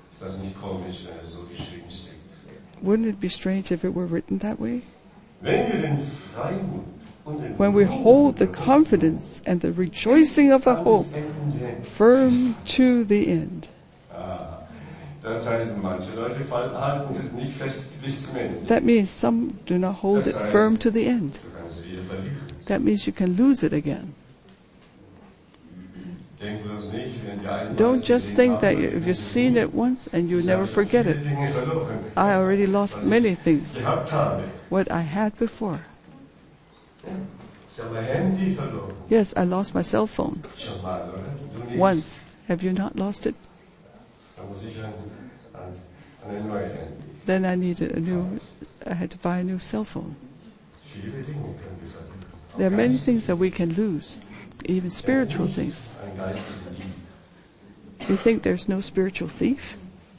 wouldn't it be strange if it were written that way? When we hold the confidence and the rejoicing of the hope firm to the end. That means some do not hold it firm to the end. That means you can lose it again. Don't just think that if you've seen it once and you never forget it. I already lost many things. What I had before. Yes, I lost my cell phone. Once. Have you not lost it? Dann muss ich ein, ein, eine neue Handy. Then I needed a new, I had to buy a new cell phone. Viele Dinge können wir verlieren. There are many things that we can lose, even spiritual things. Ein geistlicher Dieb. You think there's no spiritual thief?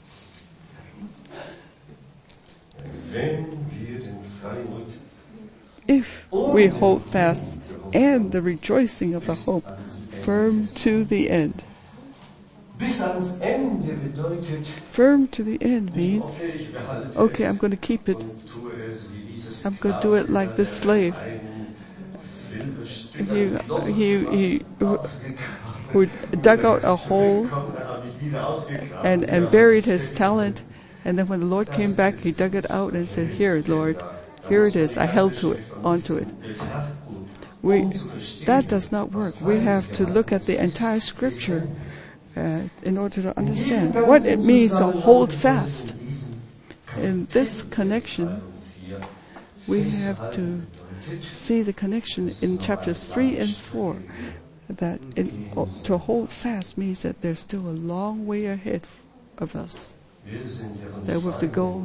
Wenn wir den Freimut If we hold fast and the rejoicing of the hope firm to the end. bis ans Ende bedeutet, Firm to the end means, okay, ich behalte okay, es I'm going to keep it. und tue es wie dieses I'm going to do it like this slave. ein Silberstück, He, ein Loch he, he ausgegraben. who dug out a hole Bekommen, er hat mich wieder ausgegraben. and, and buried his talent. And then when the Lord came back, he dug it out and said, here, Lord, here it is. I held to it, onto it. We, that does not work. We have to look at the entire scripture uh, in order to understand what it means to hold fast. In this connection, we have to see the connection in chapters three and four, that in, to hold fast means that there's still a long way ahead of us, that we have to go.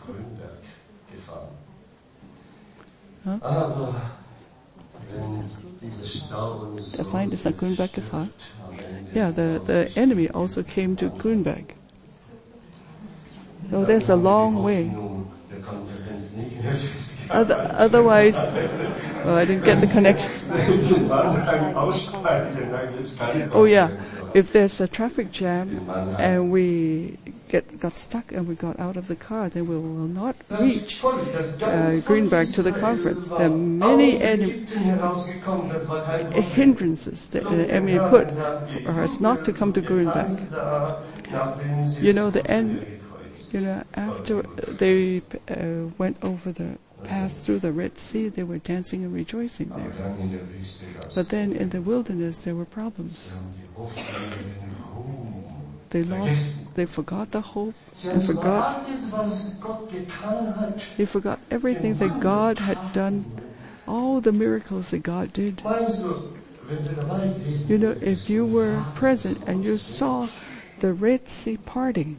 Huh? Der Feind ist nach Grünberg gefahren. Yeah, the, the enemy also came to Grünberg. So there's a long way. Other, otherwise, oh, I didn't get the connection. Oh yeah, if there's a traffic jam and we get got stuck and we got out of the car, then we will not reach uh, Greenberg to the conference. There are many en- hindrances that the enemy put for us not to come to Greenberg. You know, the end. You know, after they uh, went over the, passed through the Red Sea, they were dancing and rejoicing there. But then in the wilderness, there were problems. They lost, they forgot the hope, they forgot, they forgot everything that God had done, all the miracles that God did. You know, if you were present and you saw the Red Sea parting,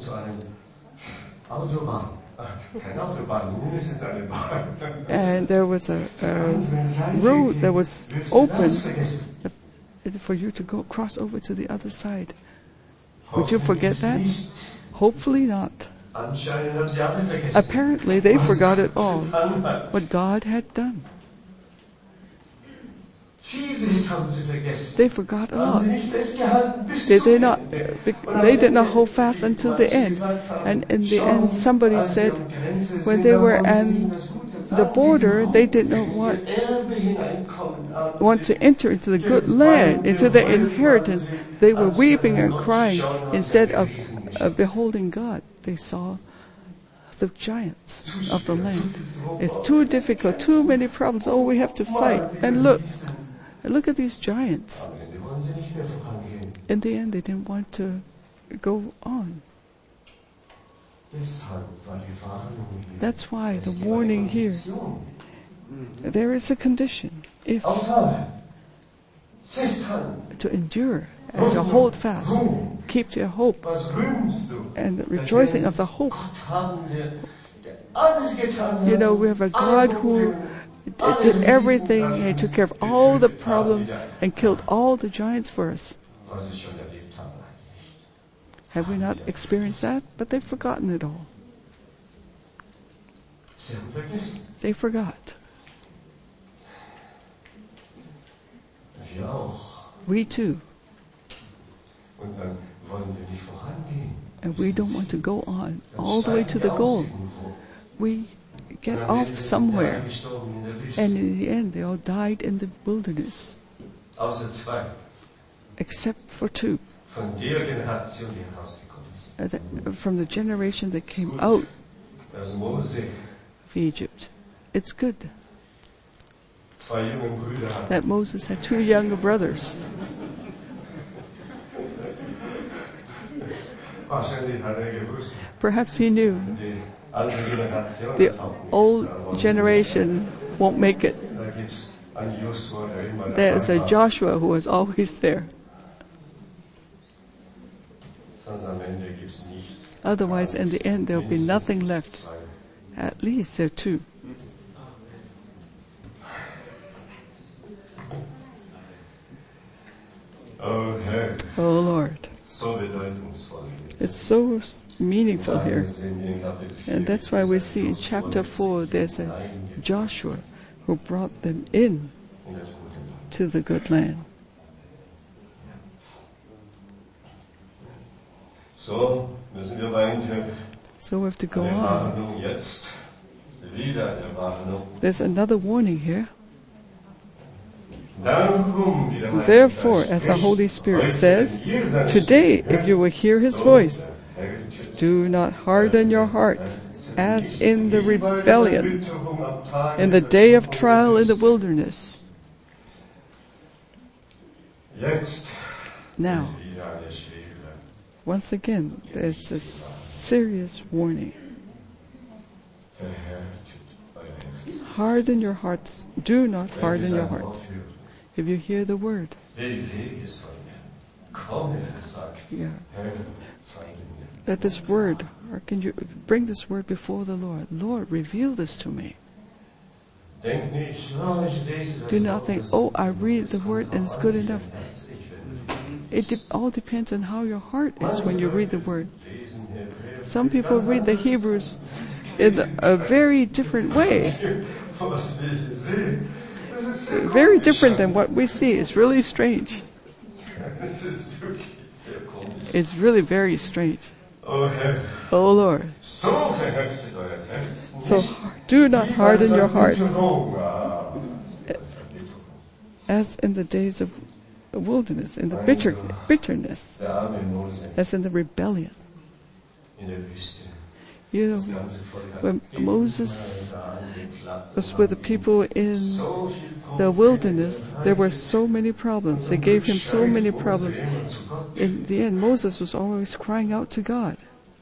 and there was a, a road that was open for you to go cross over to the other side. Would you forget that? Hopefully not. Apparently they forgot it all, what God had done. They forgot a lot. Did they not? They did not hold fast until the end. And in the end, somebody said, when they were on the border, they did not want want to enter into the good land, into the inheritance. They were weeping and crying instead of uh, beholding God. They saw the giants of the land. It's too difficult, too many problems. Oh, we have to fight. And look. Look at these giants. In the end, they didn't want to go on. That's why the warning here, there is a condition. If to endure and to hold fast, keep your hope and the rejoicing of the hope. You know, we have a God who did everything. He took care of all the problems and killed all the giants for us. Have we not experienced that? But they've forgotten it all. They forgot. We too. And we don't want to go on all the way to the goal. We get off somewhere. And in the end, they all died in the wilderness. Except for two. Uh, the, from the generation that came out of Egypt. It's good that Moses had two younger brothers. Perhaps he knew the old generation won't make it. There's a Joshua who was always there. sonst am Ende gibt's nicht. Otherwise, in the end, there will be nothing left. At least there are two. Oh Herr, Oh Lord, so bedeutungsvoll. it's so meaningful here. And that's why we see in chapter four, there's a Joshua who brought them in to the good land. So müssen wir weiter. So we have to go Eine on. Warnung jetzt. Wieder eine Warnung. There's another warning here. Darum, wie der Heilige Therefore, Geist as the spricht, Holy Spirit heute, says, wenn ihr seine today, Stimme if you will hear His hört, voice, so behältet do not harden your hearts, as in the rebellion, in the day of trial in the wilderness. Jetzt Now, ist wieder eine schwere. once again, there's a serious warning. Verhärtet euer Herz. Harden your hearts. Do not Wenn harden ihr your sein Wort hearts. hört, If you hear the word, bewege es euch. Komme, sagt yeah, Herr, zeige mir. let this word, or can you bring this word before the Lord? Lord, reveal this to me. Denk nicht, oh, ich lese das Do not Wort, think, das oh, I ist read gut, the es word kommt and it's drauf good an, wie enough. dein Herz sich wendet. It de- all depends on how your heart is when you read the word. Lesen Hebräer. Some people read the Hebrews in a very different way, Was wir sehen, das ist sehr very komisch. different than what we see. It's really strange. Es ist wirklich sehr komisch. It's really very strange. Oh Herr, Oh Lord, so verhärtet euer Herz. so nicht do not wie bei harden your hearts Verbitterung. Ah, Verbitterung. as in the days of the wilderness, in the bitter, bitterness, Der arme Mose as in the rebellion. in der Wüste. You Das know, ganze Volk hat when immer Moses da angeklagt. was with the people in So viel the Probleme. wilderness, there were so many problems. They gave him so many problems. Immer zu Gott. In the end, Moses was always crying out to God.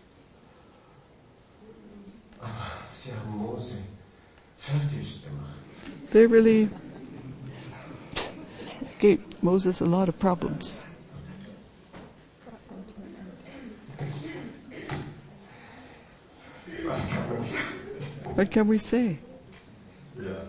Sie haben Mose fertig gemacht. They really gave Moses a lot of problems. Was kann man sagen? What can we say? Ja.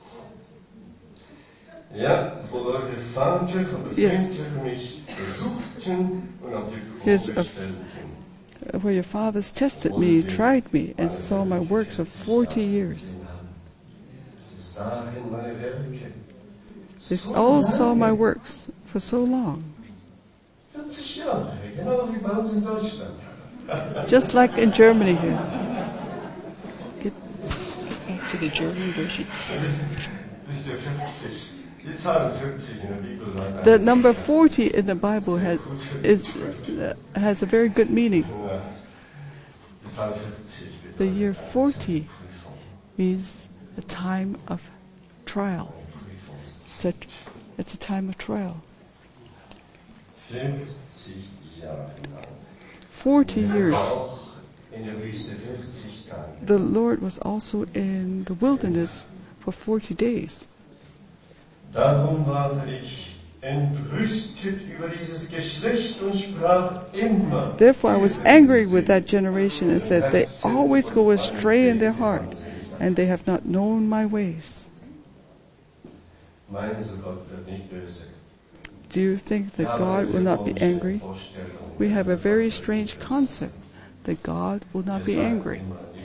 Ja, wo eure Vater und Yes. Väter mich versuchten und auf die Yes, Probe of- stellten. Where your fathers tested me, tried me, and saw my works of forty years. Sie sahen meine Werke. They So all saw lange. my works for so long. vierzig Jahre, genau wie bei uns in Deutschland. Just like in Germany here. Get back to the German version. Wisst ihr, vierzig. Die Zahl vierzig in der Bibel war The number forty in the Bible has, is, uh, has a very good meaning. Ja. Die Zahl vierzig The bedeutet year forty Prüfung. means a time of trial. Prüfung. It's a, it's a time of trial. vierzig Jahre lang. Forty years. Auch in der Wüste vierzig Tage. The Lord was also in the wilderness for forty days. Darum war ich entrüstet über dieses Geschlecht und sprach immer. Therefore I was angry with that generation and said, they always go astray in their heart, and they have not known my ways. Meinen Sie, Gott wird nicht böse? Do you think that God will not be angry? We have a very strange concept that God will not be angry.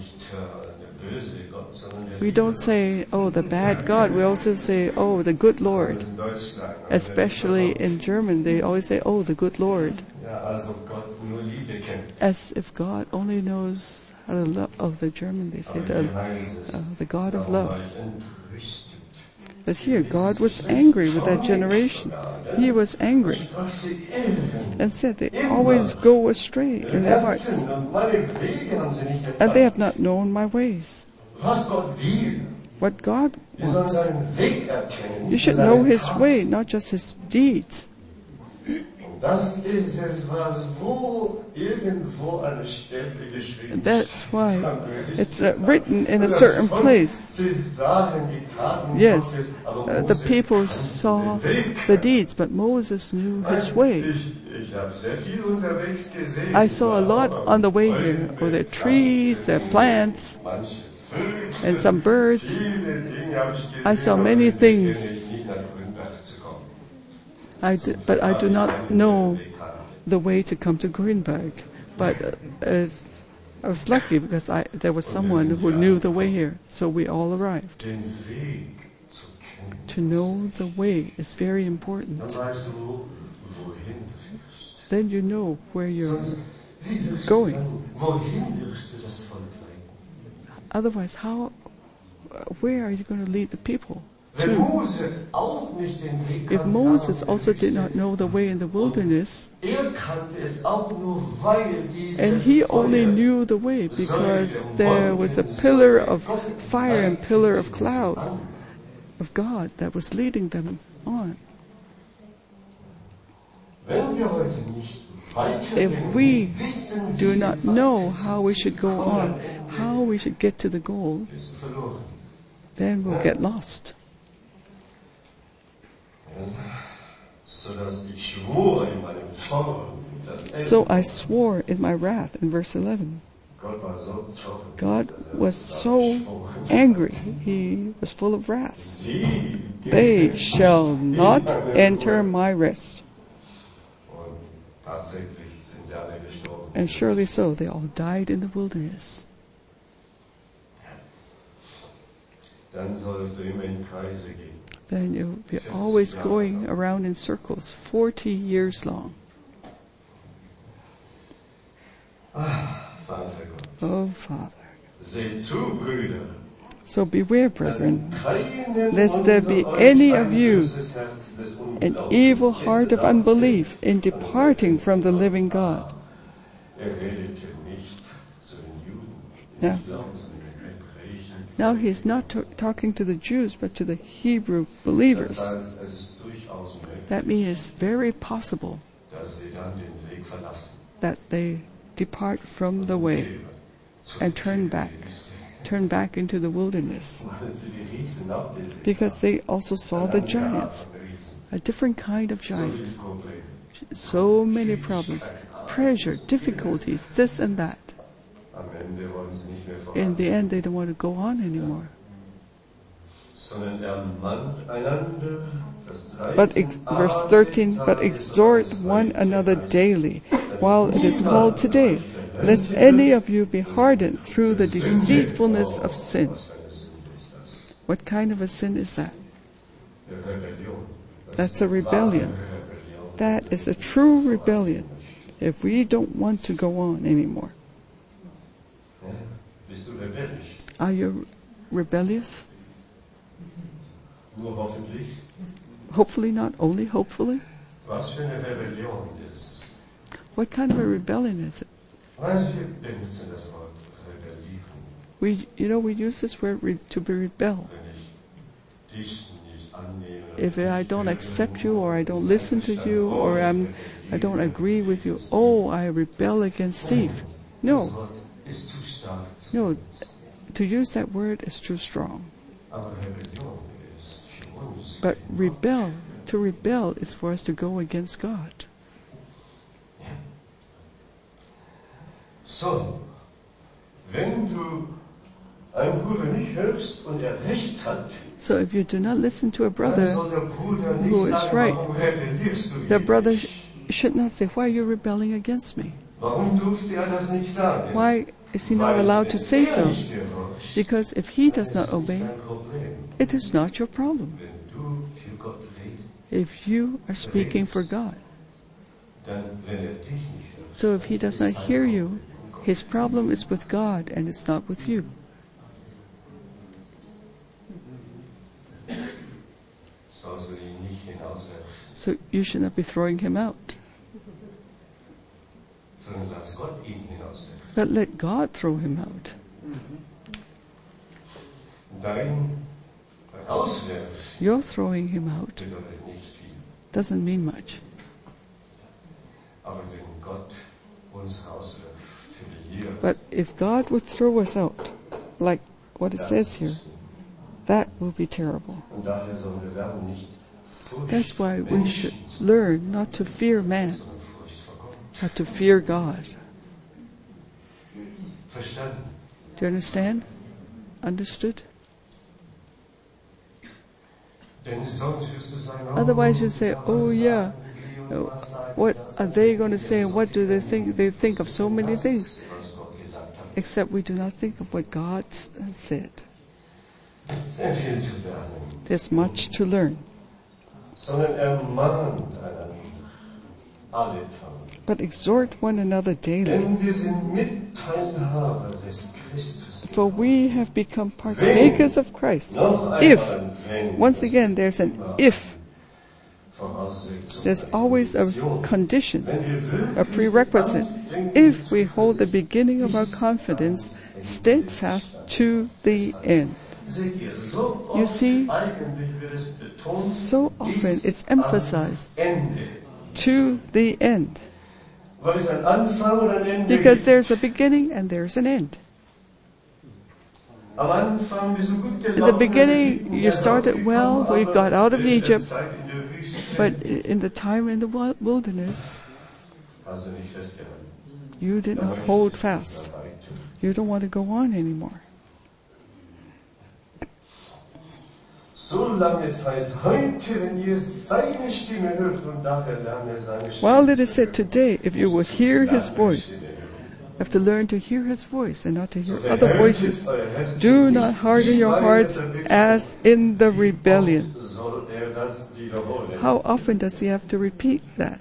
We don't say, oh, the bad God. We also say, oh, the good Lord. Especially in German, they always say, oh, the good Lord. Ja, also Gott nur Liebe kennt. As if God only knows how to love. Oh, the German, they say, Aber the, hier heißt es, uh, the God of darum love. war ich entrüstet. But here, God was angry with that generation. He was angry Sprach sie irren. and said they always go astray in their hearts, Herzen und meine Wege haben sie nicht and they erkannt. have not known my ways. Was Gott will. What God Wir sollen wants. seinen Weg erkennen. You nicht should seine know His Kraft. way, not just His deeds. Das ist es, was wo irgendwo eine Stelle geschrieben That's why steht. it's uh, written in a certain place. Sie sahen die Taten Yes, Gottes, aber uh, the Mose people kannte saw den Weg. the deeds, but Moses knew his way. Ich, ich habe sehr viel unterwegs gesehen. I saw a lot on the way here, where there are trees, there are plants, Manche Vögel, and some birds. viele Dinge habe ich gesehen, I saw aber many die kenne things. ich nicht, nach Grünberg zu kommen. I do, but I do not know the way to come to Greenberg. But uh, as I was lucky because I, there was someone who knew the way here, so we all arrived. Den Weg zu kennen. To know the way is very Dann important. weißt du, wohin du führst. Then you know where you're Wie wirst du going. dann, wohin wirst du das Volk leiten? Otherwise, how, uh, where are you going to lead the people Wenn to? Mose auch nicht den Weg If kannte, Moses in der also did Wüste, not know the way in the wilderness, er kannte es auch nur, weil diese and he only Feuer knew the way because there was a pillar of fire and pillar of cloud of God that was leading them on. Wenn wir heute nicht weiter If denken, we wissen, do wie not wir know weiter how we should go on, how we should get to the goal, bist du verloren. then we'll get lost. So dass ich schwor in meinem Zorn, dass So I swore in my wrath, in verse eleven. Gott war so zornig, God dass er was so gesprochen, angry. He was full of wrath. Sie They shall not enter my rest. Und tatsächlich sind sie alle gestorben. And surely so, they all died in the wilderness. Dann sollst du immer in Kreise gehen. Then you'll be always going around in circles, forty years long. Ah, Vater Gott. Oh, Father. Seht zu, Brüder, So beware, dass brethren, keinem lest there be unter euch any ein of you böses Herz des an Unglaubens evil ist, heart of es auch unbelief fest in departing from the living God. Er redete nicht zu den Juden, die Ja. nicht glauben, sondern den Griechen. Now he's not t- talking to the Jews, but to the Hebrew Das believers. heißt, es ist durchaus möglich, That means it's very possible dass sie dann den Weg verlassen. that they depart from the way and turn back, turn back into the wilderness, Weil sie die Riesen auch gesehen because they also saw the giants, haben. Riesen. a different kind of So viele giants. Probleme. So many problems, pressure, difficulties, this and that. Am Ende wollen sie nicht mehr In voran, the end, they don't want to go on anymore. sondern ermahnt einander. Vers But dreizehn, ex- verse thirteen, but exhort one another daily, while it is called today, lest any of you be hardened through the deceitfulness of sin. Was für eine Sünde ist das? What kind of a sin is that? Die Rebellion. Das That's ist a eine rebellion. wahre Rebellion. That is a true rebellion. If we don't want to go on anymore. Ja, bist du rebellisch? Are you rebellious? Nur hoffentlich. Hopefully not, only hopefully. Was für eine Rebellion ist es? What kind of a rebellion is it? Also wir benutzen das Wort rebellieren, We, you know, we use this word re- to be rebel. wenn ich dich nicht annehme. If I don't accept you, or I don't listen to you, or I'm, I don't agree with you, oh, I rebel against Steve. Das No, Wort ist zu stark zu no, benutzen. to use that word is too strong. Aber Rebellion ist für uns. But rebel, to rebel is for us to go against God. So, wenn du einen Bruder nicht hörst und er recht hat, So if you do not listen to a dann brother, soll der Bruder nicht who is sagen, right. warum rebellierst du the gegen brother mich? sh- should not say, why are you rebelling against me? Warum durfte er das nicht sagen? Why is he not Weil, allowed to wenn say er so? nicht gehorcht, Because if he does dann not ist es obey, dein Problem. it is not your problem. Wenn du für Gott redest, If you are speaking for God. dann wenn er dich nicht hört. So if he does not hear you, his problem is with God and it's not with you. Sollst du ihn nicht hinauswerfen, So you should not be throwing him out, sondern lass Gott ihn hinauswerfen. but let God throw him out. Dein Herauswerfen Your throwing him out bedeutet nicht viel. doesn't mean much. Aber wenn Gott uns rauswirft, hier, But if God would throw us out, like what it says here, that will be terrible. und daher sollen wir lernen, nicht Furcht That's why we should Menschen zu learn not to fear man, sondern Furcht vor Gott. but to fear God. Verstanden? Do you understand? Understood? Denn sonst wirst du sagen, oh, Otherwise you say, ja, was oh yeah, sagen die und was sagen what das? are they going to say? What do they think? They think of so many Das, things, was Gott gesagt hat. except we do not think of what God s- has said. Sehr viel zu lernen. There's much to learn. Sondern ermahnt einander alle Tage. But exhort one another daily, Denn wir sind Mitteilhaber des Christus. for we have become partakers of Christ. Noch If, einmal ein Wenn, once again, there's an if. Voraussetzung, There's always a condition, wenn wir wirklich a prerequisite. anfangen, If we hold the beginning of our confidence steadfast to the end. seht ihr, so You oft see, eigentlich wird es betont, so often bis it's emphasized ans Ende. to the end. Weil es ein Anfang und ein Ende Because gibt. there's a beginning and there's an end. Am Anfang bist du gut In the gelaufen, beginning, Ägypten, you ihr started seid well, gekommen, we aber got out of in der Egypt, Zeit in der Wüste but in the time in the wi- wilderness, hast du nicht festgehalten. you did not hold fast. You don't want to go on anymore. So lange es heißt, heute, wenn ihr seine Stimme hört und nachher lerne seine Stimme. While it is said today, if you will hear his voice, you have to learn to hear his voice and not to hear other voices. Do not harden your hearts as in the rebellion. Soll er das wiederholen? How often does he have to repeat that?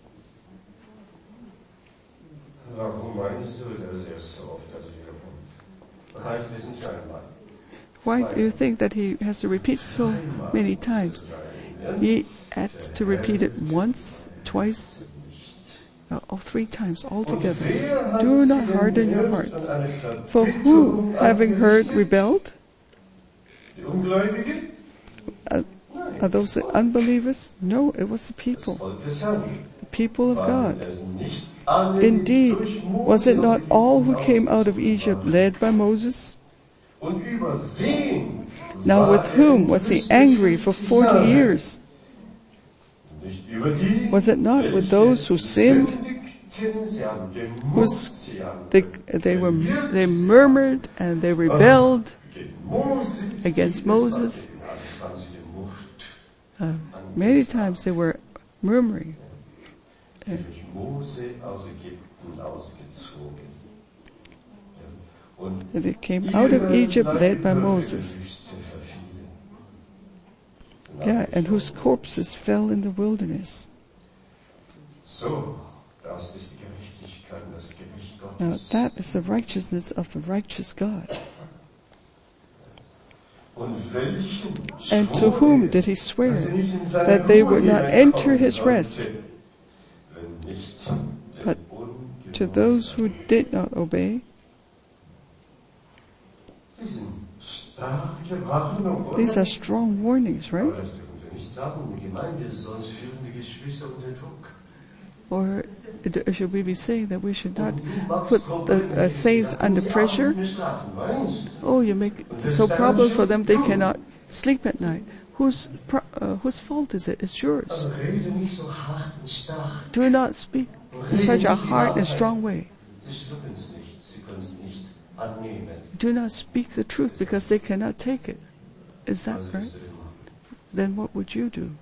Warum meinst du, dass er so oft das wiederholt? Reicht es nicht einmal? Why do you think that he has to repeat so many times? He had to repeat it once, twice, uh, or three times altogether. Do not harden your hearts. For who, having heard, rebelled? Die Ungläubigen? Uh, are those the unbelievers? No, it was the people, Volk des Herrn. the people of Waren God. es nicht alle, die Indeed, durch was it Mose not aus all who Ägypten came out of ausgezogen Egypt waren? led by Moses? Und über wen Now war with er whom was he entrüstet angry for forty Jahre? years? Nicht über die, Was it not with welche those who sinned? sündigten, sie haben gemurrt, Whose- sie haben They, they were, they murmured and they rebelled gegen Mose against Moses. vieles, was sie gemurrt, Uh, many times they were murmuring. durch Mose aus Ägypten ausgezogen. Ja. Und They came out of Egypt led by Moses. Yeah, and whose corpses fell in the wilderness. So, das ist die Gerechtigkeit, das Gericht Now Gottes. that is the righteousness of the righteous God. Und welchen And to schwor whom er, did he dass swear sie nicht in seine that they Ruhe would not enter hineinkommen his rest? sollten, wenn nicht der But Ungehorsam. to those who did not obey? Das sind starke Warnungen, oder? These are strong warnings, right? Aber das dürfen wir nicht sagen, die Gemeinde, sonst führen die Geschwister unter Druck. Or d- should we be saying that we should not Und du machst put Probleme, the uh, saints die under abends pressure? nicht schlafen, weißt du? Oh, you make it so problem for them they cannot sleep at night. Whose pro- uh, whose fault is it? It's yours. Also rede nicht so hart und stark. Do not speak in such a hard and strong way. Sie schlucken es nicht, sie können es nicht annehmen. Do not speak the truth because they cannot take it. Is that Also right? ist es immer. Then what would you do?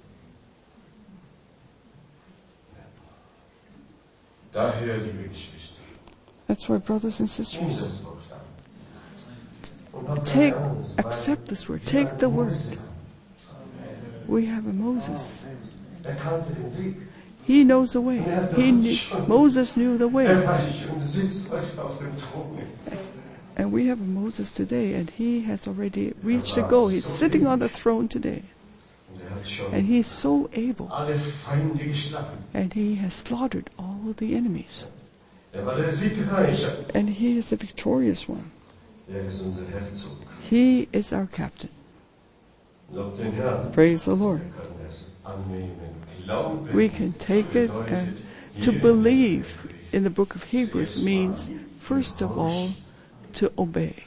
Daher, liebe Geschwister, That's why, brothers and nimm sisters, das Wort an. Und hab take, keine Angst, weil accept this word. wir Take einen the word. Mose haben. We have a Moses. Er kannte den Weg. He knows the way. He knew, Moses knew the Er way. reich und sitzt heute auf dem Thron. And we have a Moses today, and he has already reached the goal. He's sitting on the throne today, Und er hat schon and he's so able, alle Feinde geschlagen. and he has slaughtered all the enemies. Er war der Siegreiche. And he is the victorious one. Er ist unser Herzog. He is our captain. Lob den Herrn. Praise the Lord. Wir können es annehmen. Glauben We can take it and To believe in the book of Hebrews means, first of all, to obey.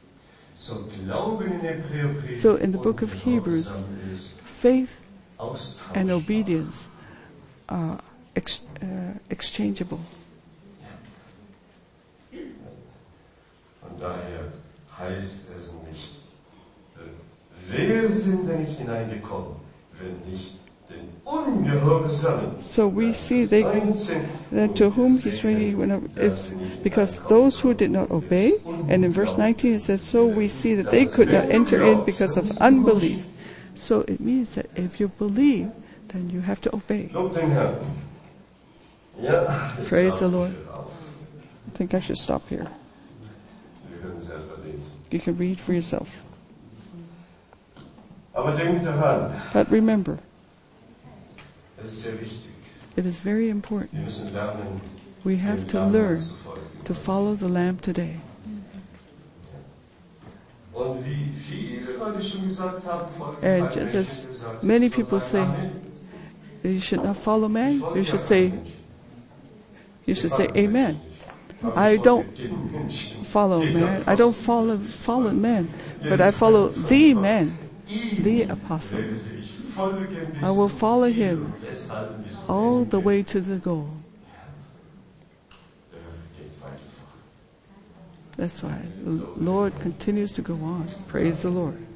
So in the book of Hebrews, faith and obedience are ex- uh, exchangeable. Von daher heißt es nicht, wer sind denn nicht hineingekommen, wenn nicht den Ungehorsamen. So we see they, that to whom he's ready, it's because those who did not obey, and in verse nineteen it says, so we see that they could not enter in because of unbelief. So it means that if you believe, then you have to obey. Praise the Lord. I think I should stop here. You can read for yourself. But remember, it is very important. We have to learn to follow the Lamb today. And just as many people say, you should not follow man, you should say, you should say amen. I don't follow man. I don't follow follow man, but I follow the man, the apostle. I will follow him all the way to the goal. That's why the Lord continues to go on. Praise the Lord.